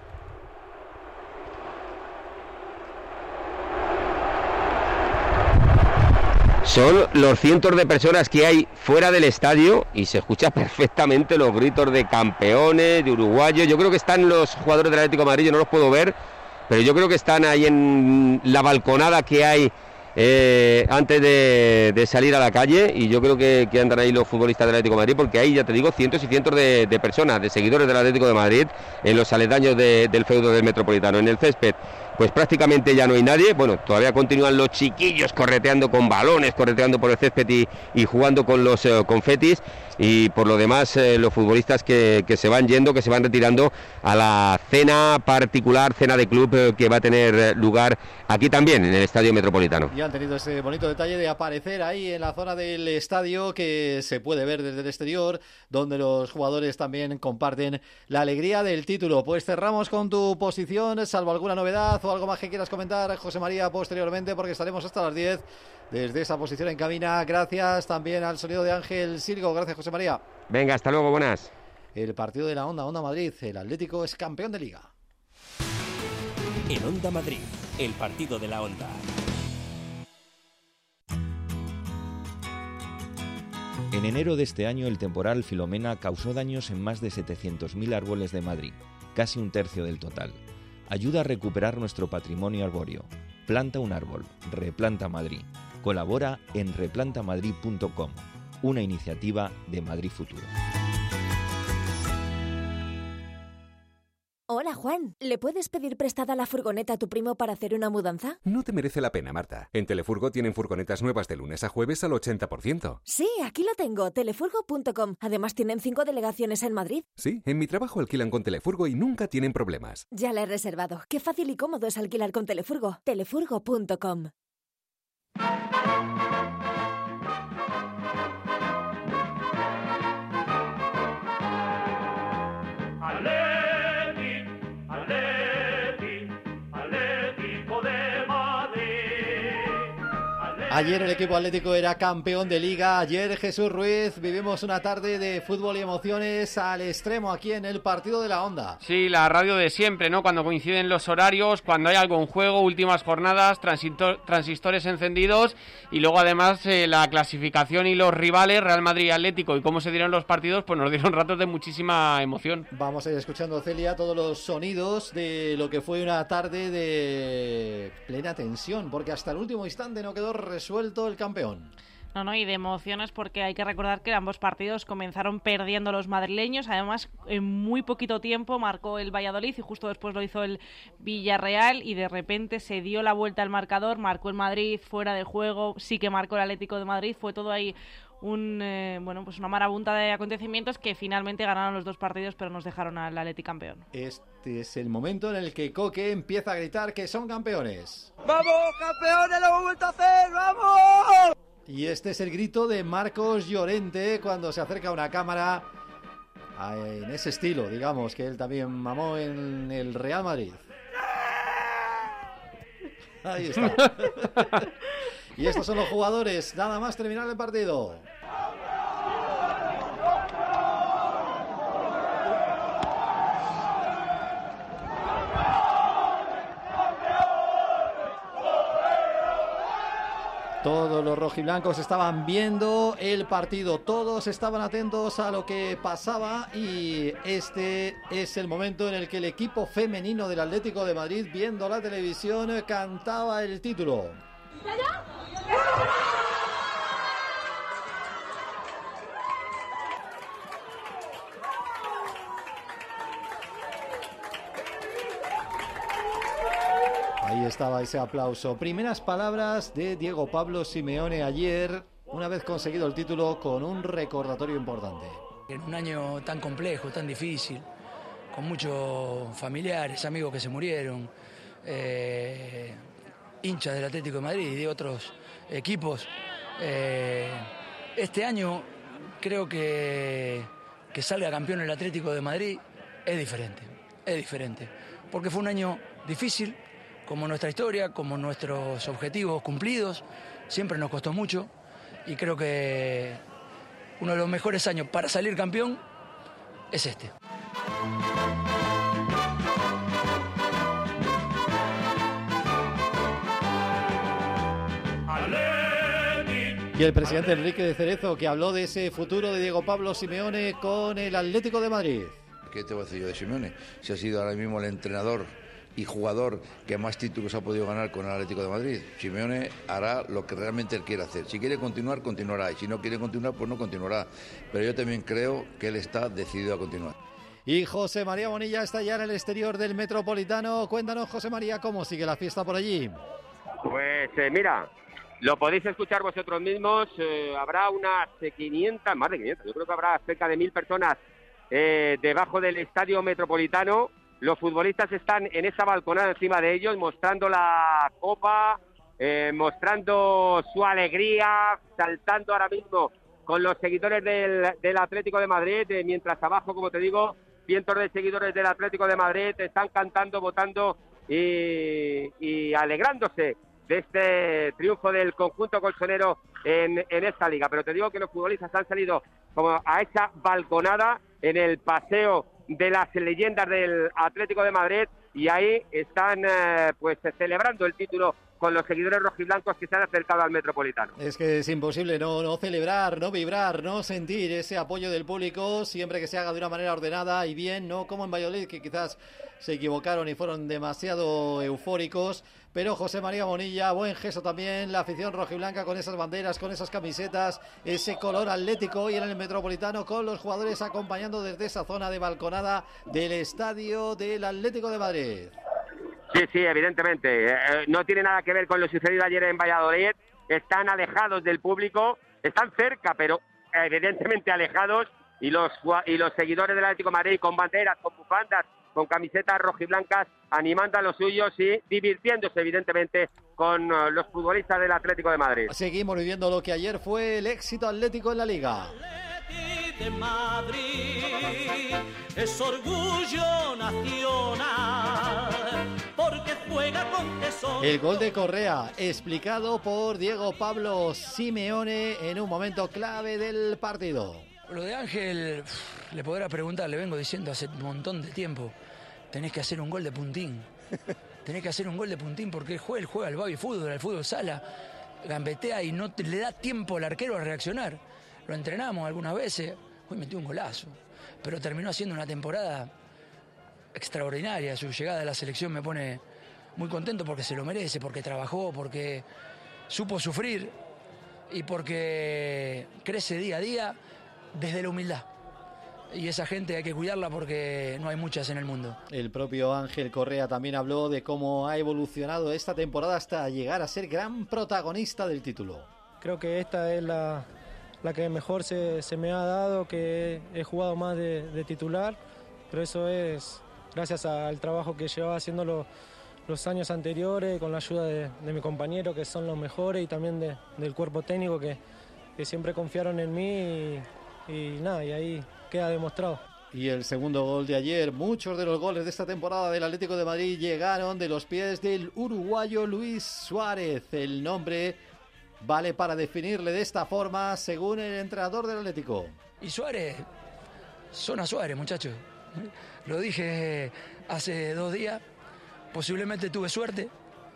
[SPEAKER 2] Son los cientos de personas que hay fuera del estadio y se escucha perfectamente los gritos de campeones, de uruguayos. Yo creo que están los jugadores del Atlético de Madrid, yo no los puedo ver, pero yo creo que están ahí en la balconada que hay eh, antes de, de salir a la calle y yo creo que, que andan ahí los futbolistas del Atlético de Madrid porque hay, ya te digo, cientos y cientos de, de personas, de seguidores del Atlético de Madrid en los aledaños de, del feudo del Metropolitano. En el césped pues prácticamente ya no hay nadie, bueno, todavía continúan los chiquillos correteando con balones, correteando por el césped y, y jugando con los eh, confetis, y por lo demás eh, los futbolistas que, que se van yendo, que se van retirando a la cena particular, cena de club eh, que va a tener lugar aquí también, en el Estadio Metropolitano.
[SPEAKER 1] Y han tenido ese bonito detalle de aparecer ahí en la zona del estadio que se puede ver desde el exterior, donde los jugadores también comparten la alegría del título. Pues cerramos con tu posición, salvo alguna novedad o algo más que quieras comentar, José María, posteriormente, porque estaremos hasta las diez desde esa posición en cabina. Gracias también al sonido de Ángel Sirgo. Gracias, José María.
[SPEAKER 2] Venga, hasta luego, buenas.
[SPEAKER 1] El partido de la Onda, Onda Madrid. El Atlético es campeón de Liga.
[SPEAKER 9] En Onda Madrid, el partido de la Onda.
[SPEAKER 3] En enero de este año, el temporal Filomena causó daños en más de setecientos mil árboles de Madrid, casi un tercio del total. Ayuda a recuperar nuestro patrimonio arbóreo. Planta un árbol. Replanta Madrid. Colabora en replanta madrid punto com, una iniciativa de Madrid Futuro.
[SPEAKER 16] Hola, Juan. ¿Le puedes pedir prestada la furgoneta a tu primo para hacer una mudanza?
[SPEAKER 13] No te merece la pena, Marta. En Telefurgo tienen furgonetas nuevas de lunes a jueves al ochenta por ciento.
[SPEAKER 16] Sí, aquí lo tengo, telefurgo punto com. Además tienen cinco delegaciones en Madrid.
[SPEAKER 13] Sí, en mi trabajo alquilan con Telefurgo y nunca tienen problemas.
[SPEAKER 16] Ya la he reservado. Qué fácil y cómodo es alquilar con Telefurgo. telefurgo punto com.
[SPEAKER 1] Ayer el equipo atlético era campeón de Liga. Ayer, Jesús Ruiz, vivimos una tarde de fútbol y emociones al extremo aquí en el partido de la Onda.
[SPEAKER 17] Sí, la radio de siempre, ¿no? Cuando coinciden los horarios, cuando hay algo en juego, últimas jornadas, transistor, transistores encendidos y luego además eh, la clasificación y los rivales, Real Madrid y Atlético, y cómo se dieron los partidos, pues nos dieron ratos de muchísima emoción.
[SPEAKER 1] Vamos a ir escuchando, Celia, todos los sonidos de lo que fue una tarde de plena tensión, porque hasta el último instante no quedó resuelto el campeón.
[SPEAKER 8] No, no, y de emociones, porque hay que recordar que ambos partidos comenzaron perdiendo los madrileños. Además, en muy poquito tiempo marcó el Valladolid y justo después lo hizo el Villarreal, y de repente se dio la vuelta al marcador, marcó el Madrid fuera de juego, sí que marcó el Atlético de Madrid. Fue todo ahí un eh, bueno, pues una marabunta de acontecimientos que finalmente ganaron los dos partidos, pero nos dejaron al Atleti campeón.
[SPEAKER 1] Este es el momento en el que Coque empieza a gritar que son campeones.
[SPEAKER 18] ¡Vamos, campeones! ¡Lo hemos vuelto a hacer! ¡Vamos!
[SPEAKER 1] Y este es el grito de Marcos Llorente cuando se acerca a una cámara en ese estilo, digamos, que él también mamó en el Real Madrid. Ahí está. Y estos son los jugadores, nada más terminar el partido. Todos los rojiblancos estaban viendo el partido, todos estaban atentos a lo que pasaba, y este es el momento en el que el equipo femenino del Atlético de Madrid, viendo la televisión, cantaba el título. Ahí estaba ese aplauso. Primeras palabras de Diego Pablo Simeone ayer, una vez conseguido el título, con un recordatorio importante.
[SPEAKER 7] En un año tan complejo, tan difícil, con muchos familiares, amigos que se murieron, eh, hinchas del Atlético de Madrid y de otros equipos, eh, este año creo que, que salga campeón el Atlético de Madrid es diferente, es diferente, porque fue un año difícil, como nuestra historia, como nuestros objetivos cumplidos, siempre nos costó mucho, y creo que uno de los mejores años para salir campeón es este.
[SPEAKER 1] Y el presidente Enrique de Cerezo, que habló de ese futuro de Diego Pablo Simeone con el Atlético de Madrid.
[SPEAKER 19] ¿Qué te voy a decir yo de Simeone? Si ha sido ahora mismo el entrenador y jugador que más títulos ha podido ganar con el Atlético de Madrid. Simeone hará lo que realmente él quiere hacer. Si quiere continuar, continuará. Y si no quiere continuar, pues no continuará. Pero yo también creo que él está decidido a continuar.
[SPEAKER 1] Y José María Bonilla está ya en el exterior del Metropolitano. Cuéntanos, José María, ¿cómo sigue la fiesta por allí?
[SPEAKER 2] Pues eh, mira, lo podéis escuchar vosotros mismos. Eh, habrá unas quinientas, más de quinientas, yo creo que habrá cerca de mil personas eh, debajo del Estadio Metropolitano. Los futbolistas están en esa balconada encima de ellos, mostrando la copa, eh, mostrando su alegría, saltando ahora mismo con los seguidores del, del Atlético de Madrid, eh, mientras abajo, como te digo, cientos de seguidores del Atlético de Madrid están cantando, votando y, y alegrándose de este triunfo del conjunto colchonero en, en esta liga. Pero te digo que los futbolistas han salido como a esa balconada en el paseo de las leyendas del Atlético de Madrid, y ahí están eh, pues celebrando el título con los seguidores rojiblancos que se han acercado al Metropolitano.
[SPEAKER 1] Es que es imposible no, no celebrar, no vibrar, no sentir ese apoyo del público, siempre que se haga de una manera ordenada y bien, no como en Valladolid, que quizás se equivocaron y fueron demasiado eufóricos. Pero José María Bonilla, buen gesto también, la afición rojiblanca con esas banderas, con esas camisetas, ese color atlético, y en el Metropolitano con los jugadores acompañando desde esa zona de balconada del estadio del Atlético de Madrid.
[SPEAKER 2] Sí, sí, evidentemente. Eh, no tiene nada que ver con lo sucedido ayer en Valladolid. Están alejados del público, están cerca, pero evidentemente alejados. Y los, y los seguidores del Atlético de Madrid con banderas, con bufandas, con camisetas rojiblancas, animando a los suyos y divirtiéndose, evidentemente, con uh, los futbolistas del Atlético de Madrid.
[SPEAKER 1] Seguimos viviendo lo que ayer fue el éxito atlético en la Liga.
[SPEAKER 18] De Madrid es orgullo nacional.
[SPEAKER 20] porque juega con tesón.
[SPEAKER 1] El gol de Correa, explicado por Diego Pablo Simeone en un momento clave del partido.
[SPEAKER 7] Lo de Ángel, le podrás preguntar, le vengo diciendo hace un montón de tiempo, tenés que hacer un gol de puntín. Tenés que hacer un gol de puntín porque él juega, él juega al baby fútbol, al fútbol sala, gambetea y no te, le da tiempo al arquero a reaccionar. Lo entrenamos algunas veces, hoy metió un golazo, pero terminó haciendo una temporada extraordinaria. Su llegada a la selección me pone muy contento porque se lo merece, porque trabajó, porque supo sufrir y porque crece día a día desde la humildad. Y esa gente hay que cuidarla porque no hay muchas en el mundo.
[SPEAKER 1] El propio Ángel Correa también habló de cómo ha evolucionado esta temporada hasta llegar a ser gran protagonista del título.
[SPEAKER 21] Creo que esta es la, la que mejor se, se me ha dado, que he jugado más de, de titular, pero eso es gracias al trabajo que llevaba haciendo los, los años anteriores, con la ayuda de, de mi compañero, que son los mejores, y también de, del cuerpo técnico, que, que siempre confiaron en mí y, y nada, y ahí queda demostrado.
[SPEAKER 1] Y el segundo gol de ayer, muchos de los goles de esta temporada del Atlético de Madrid llegaron de los pies del uruguayo Luis Suárez. El nombre vale para definirle de esta forma, según el entrenador del Atlético.
[SPEAKER 7] Y Suárez, zona Suárez, muchachos. Lo dije hace dos días, posiblemente tuve suerte,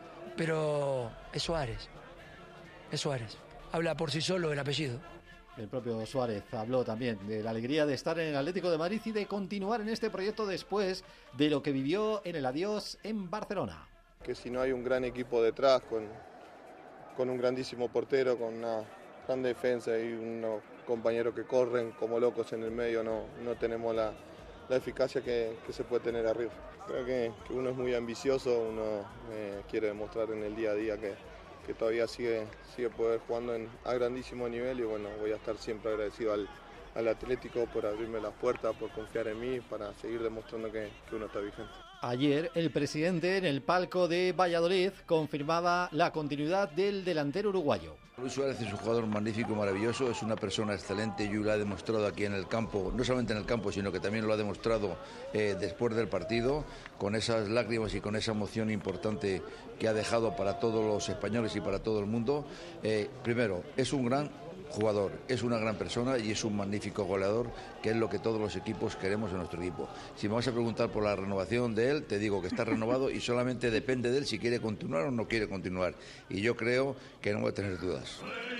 [SPEAKER 7] pero es Suárez, es Suárez. Habla por sí solo el apellido.
[SPEAKER 1] El propio Suárez habló también de la alegría de estar en el Atlético de Madrid y de continuar en este proyecto después de lo que vivió en el adiós en Barcelona.
[SPEAKER 14] Que si no hay un gran equipo detrás, con, con un grandísimo portero, con una gran defensa y unos compañeros que corren como locos en el medio, no, no tenemos la, la eficacia que, que se puede tener arriba. Creo que, que uno es muy ambicioso, uno eh, quiere demostrar en el día a día que que todavía sigue, sigue poder jugando en, a grandísimo nivel, y bueno, voy a estar siempre agradecido al, al Atlético por abrirme las puertas, por confiar en mí, para seguir demostrando que, que uno está vigente.
[SPEAKER 1] Ayer el presidente en el palco de Valladolid confirmaba la continuidad del delantero uruguayo.
[SPEAKER 19] Luis Suárez es un jugador magnífico, maravilloso, es una persona excelente y lo ha demostrado aquí en el campo, no solamente en el campo, sino que también lo ha demostrado eh, después del partido, con esas lágrimas y con esa emoción importante que ha dejado para todos los españoles y para todo el mundo. Eh, primero, es un gran jugador, es una gran persona y es un magnífico goleador, que es lo que todos los equipos queremos en nuestro equipo. Si me vas a preguntar por la renovación de él, te digo que está renovado y solamente depende de él si quiere continuar o no quiere continuar. Y yo creo que no voy a tener dudas.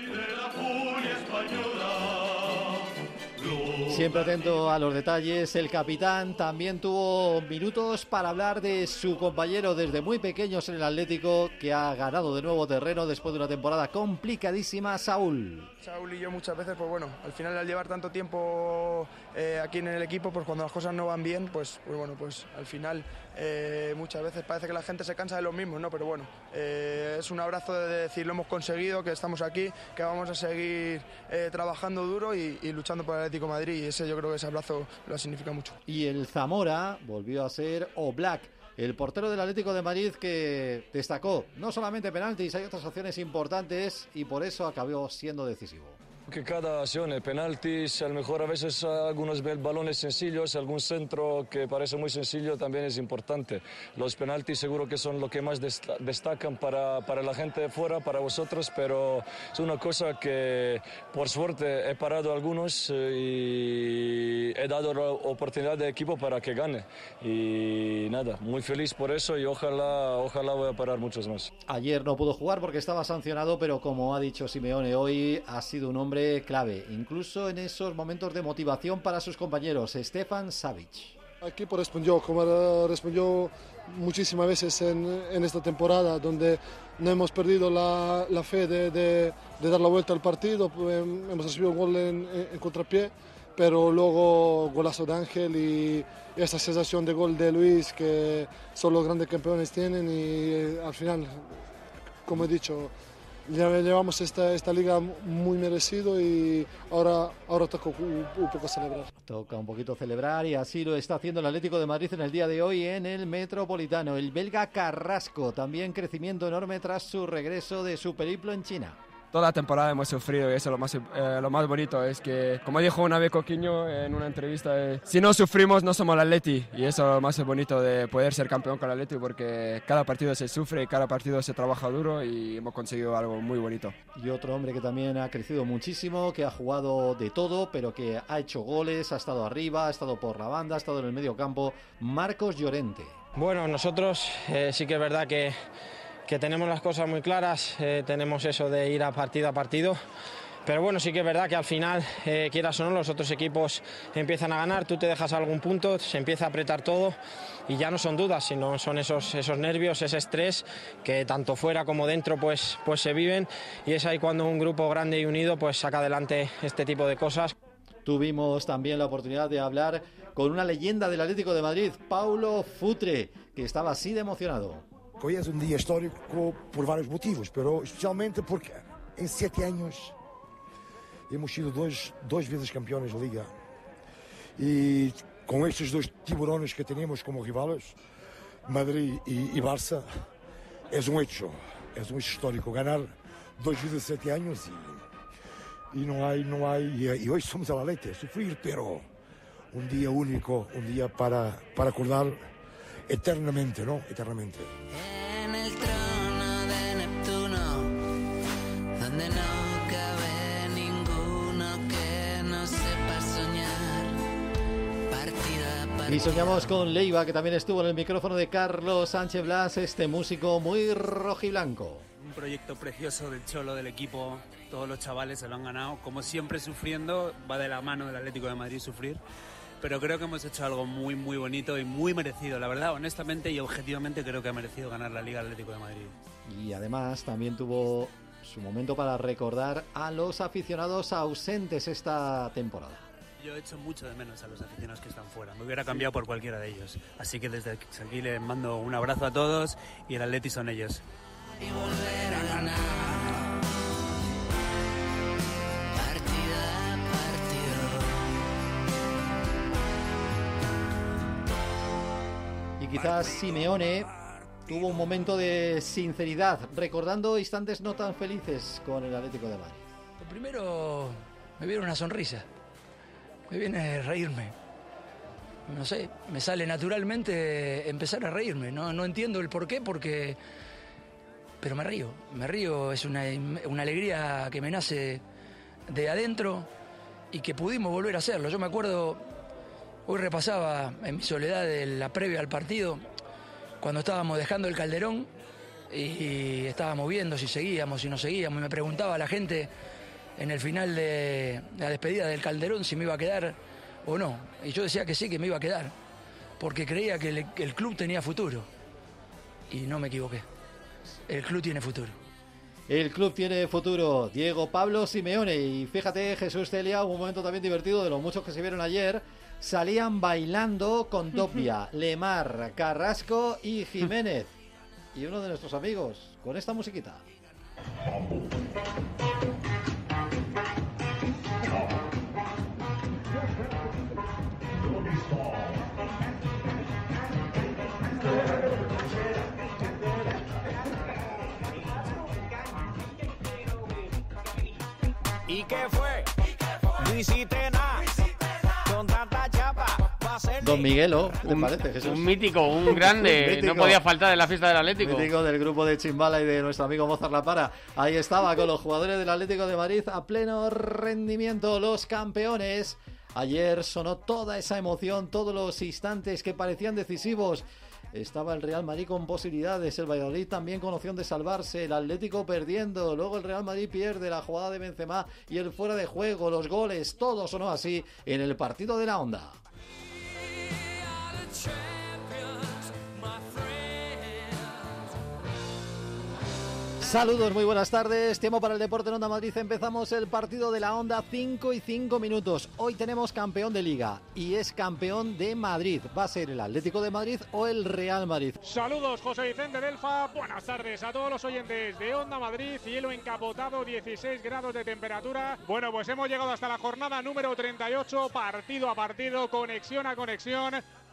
[SPEAKER 1] Siempre atento a los detalles, el capitán también tuvo minutos para hablar de su compañero desde muy pequeños en el Atlético, que ha ganado de nuevo terreno después de una temporada complicadísima, Saúl.
[SPEAKER 23] Saúl y yo muchas veces, pues bueno, al final al llevar tanto tiempo eh, aquí en el equipo, pues cuando las cosas no van bien, pues, pues bueno, pues al final eh, muchas veces parece que la gente se cansa de los mismos, ¿no? Pero bueno, eh, es un abrazo de decir, lo hemos conseguido, que estamos aquí, que vamos a seguir eh, trabajando duro y, y luchando por el Atlético de Madrid, y ese yo creo que ese abrazo lo significa mucho.
[SPEAKER 1] Y el Zamora volvió a ser Oblak, el portero del Atlético de Madrid, que destacó no solamente penaltis, hay otras acciones importantes y por eso acabó siendo decisivo.
[SPEAKER 24] Que cada acción, penaltis, a lo mejor a veces algunos balones sencillos, algún centro que parece muy sencillo también es importante. Los penaltis seguro que son lo que más destacan para, para la gente de fuera, para vosotros, pero es una cosa que por suerte he parado algunos y he dado la oportunidad de equipo para que gane. Y nada, muy feliz por eso y ojalá, ojalá voy a parar muchos más.
[SPEAKER 1] Ayer no pudo jugar porque estaba sancionado, pero como ha dicho Simeone hoy, ha sido un hombre clave, incluso en esos momentos de motivación para sus compañeros. Stefan Savic.
[SPEAKER 25] El equipo respondió, como respondió muchísimas veces en, en esta temporada, donde no hemos perdido la, la fe de, de, de dar la vuelta al partido. Hemos recibido un gol en, en contrapié, pero luego golazo de Ángel y, y esa sensación de gol de Luis, que solo los grandes campeones tienen, y al final, como he dicho, llevamos esta, esta liga muy merecido y ahora, ahora toca un, un poco celebrar.
[SPEAKER 1] Toca un poquito celebrar y así lo está haciendo el Atlético de Madrid en el día de hoy en el Metropolitano. El belga Carrasco, también crecimiento enorme tras su regreso de su periplo en China.
[SPEAKER 4] toda la temporada hemos sufrido y eso es lo más, eh, lo más bonito. Es que, como dijo una vez Coquinho en una entrevista, eh, si no sufrimos no somos el Atleti, y eso es lo más bonito de poder ser campeón con el Atleti, porque cada partido se sufre, cada partido se trabaja duro y hemos conseguido algo muy bonito.
[SPEAKER 1] Y otro hombre que también ha crecido muchísimo, que ha jugado de todo, pero que ha hecho goles, ha estado arriba, ha estado por la banda, ha estado en el medio campo, Marcos Llorente.
[SPEAKER 5] Bueno, nosotros eh, sí que es verdad que que tenemos las cosas muy claras, eh, tenemos eso de ir a partido a partido, pero bueno, sí que es verdad que al final, eh, quieras o no, los otros equipos empiezan a ganar, tú te dejas algún punto, se empieza a apretar todo y ya no son dudas, sino son esos, esos nervios, ese estrés que tanto fuera como dentro pues, pues se viven, y es ahí cuando un grupo grande y unido pues saca adelante este tipo de cosas.
[SPEAKER 1] Tuvimos también la oportunidad de hablar con una leyenda del Atlético de Madrid, Paulo Futre, que estaba así de emocionado.
[SPEAKER 10] Hoy es un día histórico por varios motivos, pero especialmente porque en siete años hemos sido dos, dos veces campeones de Liga. Y con estos dos tiburones que tenemos como rivales, Madrid y, y Barça, es un hecho, es un hecho histórico. Ganar dos veces en siete años y, y no hay, no hay, y, y hoy somos el Atleti, sufrir, pero un día único, un día para, para acordar eternamente, ¿no? Eternamente.
[SPEAKER 11] En el trono de Neptuno, donde no cabe ninguno que no sepa soñar. Partida, partida.
[SPEAKER 1] Y soñamos con Leiva, que también estuvo en el micrófono de Carlos Sánchez Blas, este músico muy rojiblanco.
[SPEAKER 22] Un proyecto precioso del Cholo, del equipo, todos los chavales se lo han ganado, como siempre sufriendo, va de la mano del Atlético de Madrid sufrir. Pero creo que hemos hecho algo muy, muy bonito y muy merecido. La verdad, honestamente y objetivamente, creo que ha merecido ganar la Liga Atlético de Madrid.
[SPEAKER 1] Y además también tuvo su momento para recordar a los aficionados ausentes esta temporada.
[SPEAKER 22] Yo he hecho mucho de menos a los aficionados que están fuera. Me hubiera cambiado por cualquiera de ellos. Así que desde aquí les mando un abrazo a todos y el Atleti son ellos.
[SPEAKER 11] Y volver a ganar.
[SPEAKER 1] Quizás Simeone tuvo un momento de sinceridad, recordando instantes no tan felices con el Atlético de Madrid.
[SPEAKER 7] Lo primero, me viene una sonrisa, me viene a reírme. No sé, me sale naturalmente empezar a reírme. No, no entiendo el por qué, porque... pero me río, me río, es una, una alegría que me nace de adentro y que pudimos volver a hacerlo. Yo me acuerdo... Hoy repasaba en mi soledad de la previa al partido, cuando estábamos dejando el Calderón y estábamos viendo si seguíamos, si no seguíamos, y me preguntaba a la gente en el final de la despedida del Calderón si me iba a quedar o no. Y yo decía que sí, que me iba a quedar, porque creía que el, que el club tenía futuro. Y no me equivoqué. El club tiene futuro.
[SPEAKER 1] El club tiene futuro. Diego Pablo Simeone. Y fíjate, Jesús Celia, un momento también divertido de los muchos que se vieron ayer. Salían bailando con Doppia, Lemar, Carrasco y Jiménez. Y uno de nuestros amigos, con esta musiquita.
[SPEAKER 6] ¿Y qué fue? No hiciste nada. Con tanta chapa.
[SPEAKER 1] Don Miguelo, ¿qué te
[SPEAKER 17] un,
[SPEAKER 1] parece, Jesús?
[SPEAKER 17] Un mítico, un grande, un mítico, no podía faltar en la fiesta del Atlético.
[SPEAKER 1] Mítico del grupo de Chimbala y de nuestro amigo Mozart La Para. Ahí estaba con los jugadores del Atlético de Madrid a pleno rendimiento, los campeones. Ayer sonó toda esa emoción, todos los instantes que parecían decisivos. Estaba el Real Madrid con posibilidades, el Valladolid también con opción de salvarse, el Atlético perdiendo, luego el Real Madrid pierde, la jugada de Benzema y el fuera de juego, los goles, todo sonó así en el partido de la Onda. Saludos, muy buenas tardes. Tiempo para el deporte en Onda Madrid. Empezamos el partido de la Onda, cinco y cinco minutos. Hoy tenemos campeón de Liga y es campeón de Madrid. ¿Va a ser el Atlético de Madrid o el Real Madrid?
[SPEAKER 26] Saludos, José Vicente Delfa. Buenas tardes a todos los oyentes de Onda Madrid. Cielo encapotado, dieciséis grados de temperatura. Bueno, pues hemos llegado hasta la jornada número treinta y ocho, partido a partido, conexión a conexión.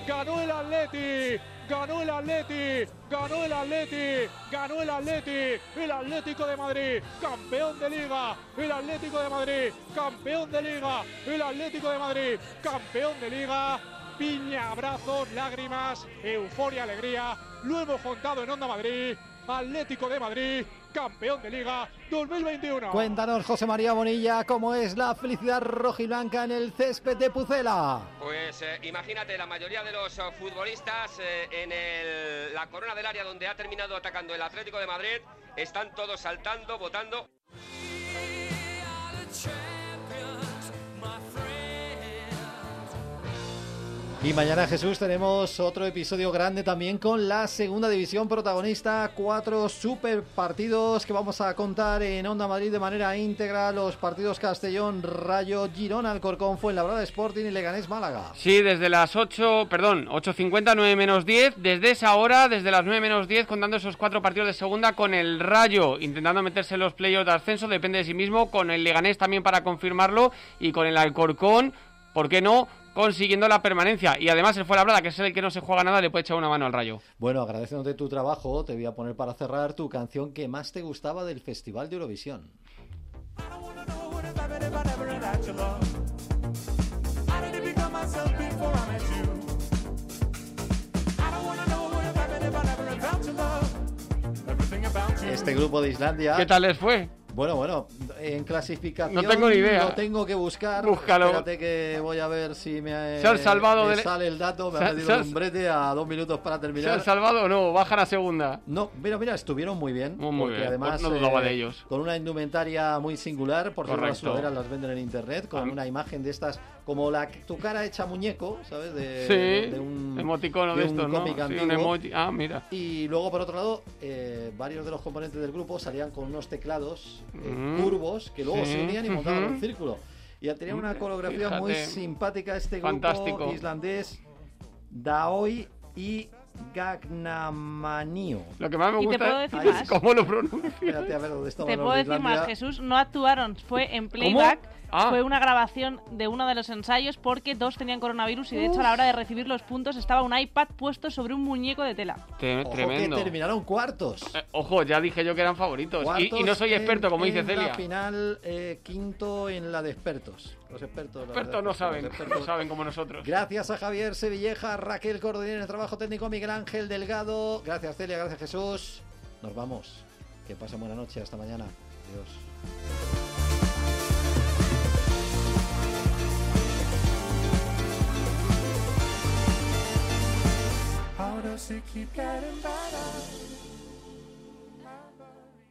[SPEAKER 26] ganó el Atleti, ganó el Atleti, ganó el Atleti, ganó el Atleti, el Atlético de Madrid, campeón de Liga, el Atlético de Madrid, campeón de Liga, el Atlético de Madrid, campeón de Liga. Piña, abrazos, lágrimas, euforia, alegría. Lo hemos contado en Onda Madrid. Atlético de Madrid, campeón de Liga dos mil veintiuno.
[SPEAKER 1] Cuéntanos, José María Bonilla, cómo es la felicidad rojiblanca en el césped de Pucela.
[SPEAKER 2] Pues eh, imagínate, la mayoría de los uh, futbolistas eh, en el, la corona del área donde ha terminado atacando el Atlético de Madrid, están todos saltando, votando.
[SPEAKER 1] Y mañana, Jesús, tenemos otro episodio grande también con la segunda división protagonista. Cuatro super partidos que vamos a contar en Onda Madrid de manera íntegra. Los partidos Castellón, Rayo, Girona, Alcorcón, Fuenlabrada, Sporting y Leganés, Málaga.
[SPEAKER 17] Sí, desde las ocho, perdón, ocho cincuenta, nueve menos diez. Desde esa hora, desde las nueve menos diez, contando esos cuatro partidos de segunda con el Rayo, intentando meterse en los playoffs de ascenso, depende de sí mismo. Con el Leganés también para confirmarlo. Y con el Alcorcón, ¿por qué no?, consiguiendo la permanencia. Y además el Fuenlabrada, que es el que no se juega nada, le puede echar una mano al Rayo.
[SPEAKER 1] Bueno, agradeciéndote tu trabajo, te voy a poner para cerrar tu canción que más te gustaba del Festival de Eurovisión. Este grupo de Islandia...
[SPEAKER 17] ¿Qué tal les fue?
[SPEAKER 1] Bueno, bueno, en clasificación
[SPEAKER 17] no tengo ni idea.
[SPEAKER 1] Lo tengo que buscar.
[SPEAKER 17] Búscalo.
[SPEAKER 1] Espérate que voy a ver si me,
[SPEAKER 17] ¿Se han salvado
[SPEAKER 1] me
[SPEAKER 17] de...
[SPEAKER 1] sale el dato. Me
[SPEAKER 17] ¿Se,
[SPEAKER 1] ha pedido un brete a dos minutos para terminar.
[SPEAKER 17] ¿Se han salvado o no? ¿Bajan a segunda?
[SPEAKER 1] No, mira, mira, estuvieron muy bien.
[SPEAKER 17] Muy, muy
[SPEAKER 1] porque
[SPEAKER 17] bien.
[SPEAKER 1] además
[SPEAKER 17] no dudaba
[SPEAKER 1] eh,
[SPEAKER 17] de ellos.
[SPEAKER 1] Con una indumentaria muy singular, por cierto, las sudaderas las venden en internet, con
[SPEAKER 17] ah.
[SPEAKER 1] una imagen de estas, como la tu cara hecha muñeco, ¿sabes? De,
[SPEAKER 17] sí,
[SPEAKER 1] de, de un
[SPEAKER 17] emoticono de, de estos, ¿no? Sí, un emoji. Ah, mira.
[SPEAKER 1] Y luego, por otro lado, eh, varios de los componentes del grupo salían con unos teclados eh,
[SPEAKER 17] mm.
[SPEAKER 1] curvos que luego
[SPEAKER 17] sí.
[SPEAKER 1] se unían y montaban
[SPEAKER 17] uh-huh.
[SPEAKER 1] un círculo. Y tenía una coreografía
[SPEAKER 17] Fíjate.
[SPEAKER 1] muy simpática este grupo
[SPEAKER 17] Fantástico.
[SPEAKER 1] islandés, Daoi y Gagnamanio.
[SPEAKER 17] Lo que más me gusta
[SPEAKER 8] ¿Y te puedo decir
[SPEAKER 1] Ay,
[SPEAKER 8] más?
[SPEAKER 17] cómo lo pronuncia.
[SPEAKER 1] Espérate a ver dónde estaba.
[SPEAKER 8] Te puedo decir más, Jesús, no actuaron, fue en playback.
[SPEAKER 17] Ah.
[SPEAKER 8] Fue una grabación de uno de los ensayos porque dos tenían coronavirus y de hecho a la hora de recibir los puntos estaba un iPad puesto sobre un muñeco de tela.
[SPEAKER 17] Te,
[SPEAKER 1] Ojo,
[SPEAKER 17] tremendo.
[SPEAKER 1] que terminaron cuartos.
[SPEAKER 17] Eh, ojo, ya dije yo que eran favoritos. Y, y no soy experto, como
[SPEAKER 1] en,
[SPEAKER 17] dice
[SPEAKER 1] en
[SPEAKER 17] Celia.
[SPEAKER 1] La final, eh, quinto en la de expertos. Los expertos,
[SPEAKER 17] Los expertos no saben, los expertos no saben como nosotros.
[SPEAKER 1] Gracias a Javier Sevilleja, Raquel Cordero en el trabajo técnico, Miguel Ángel Delgado. Gracias, Celia, gracias, Jesús. Nos vamos. Que pasen buena noche, hasta mañana. Adiós.
[SPEAKER 11] How does it keep getting better?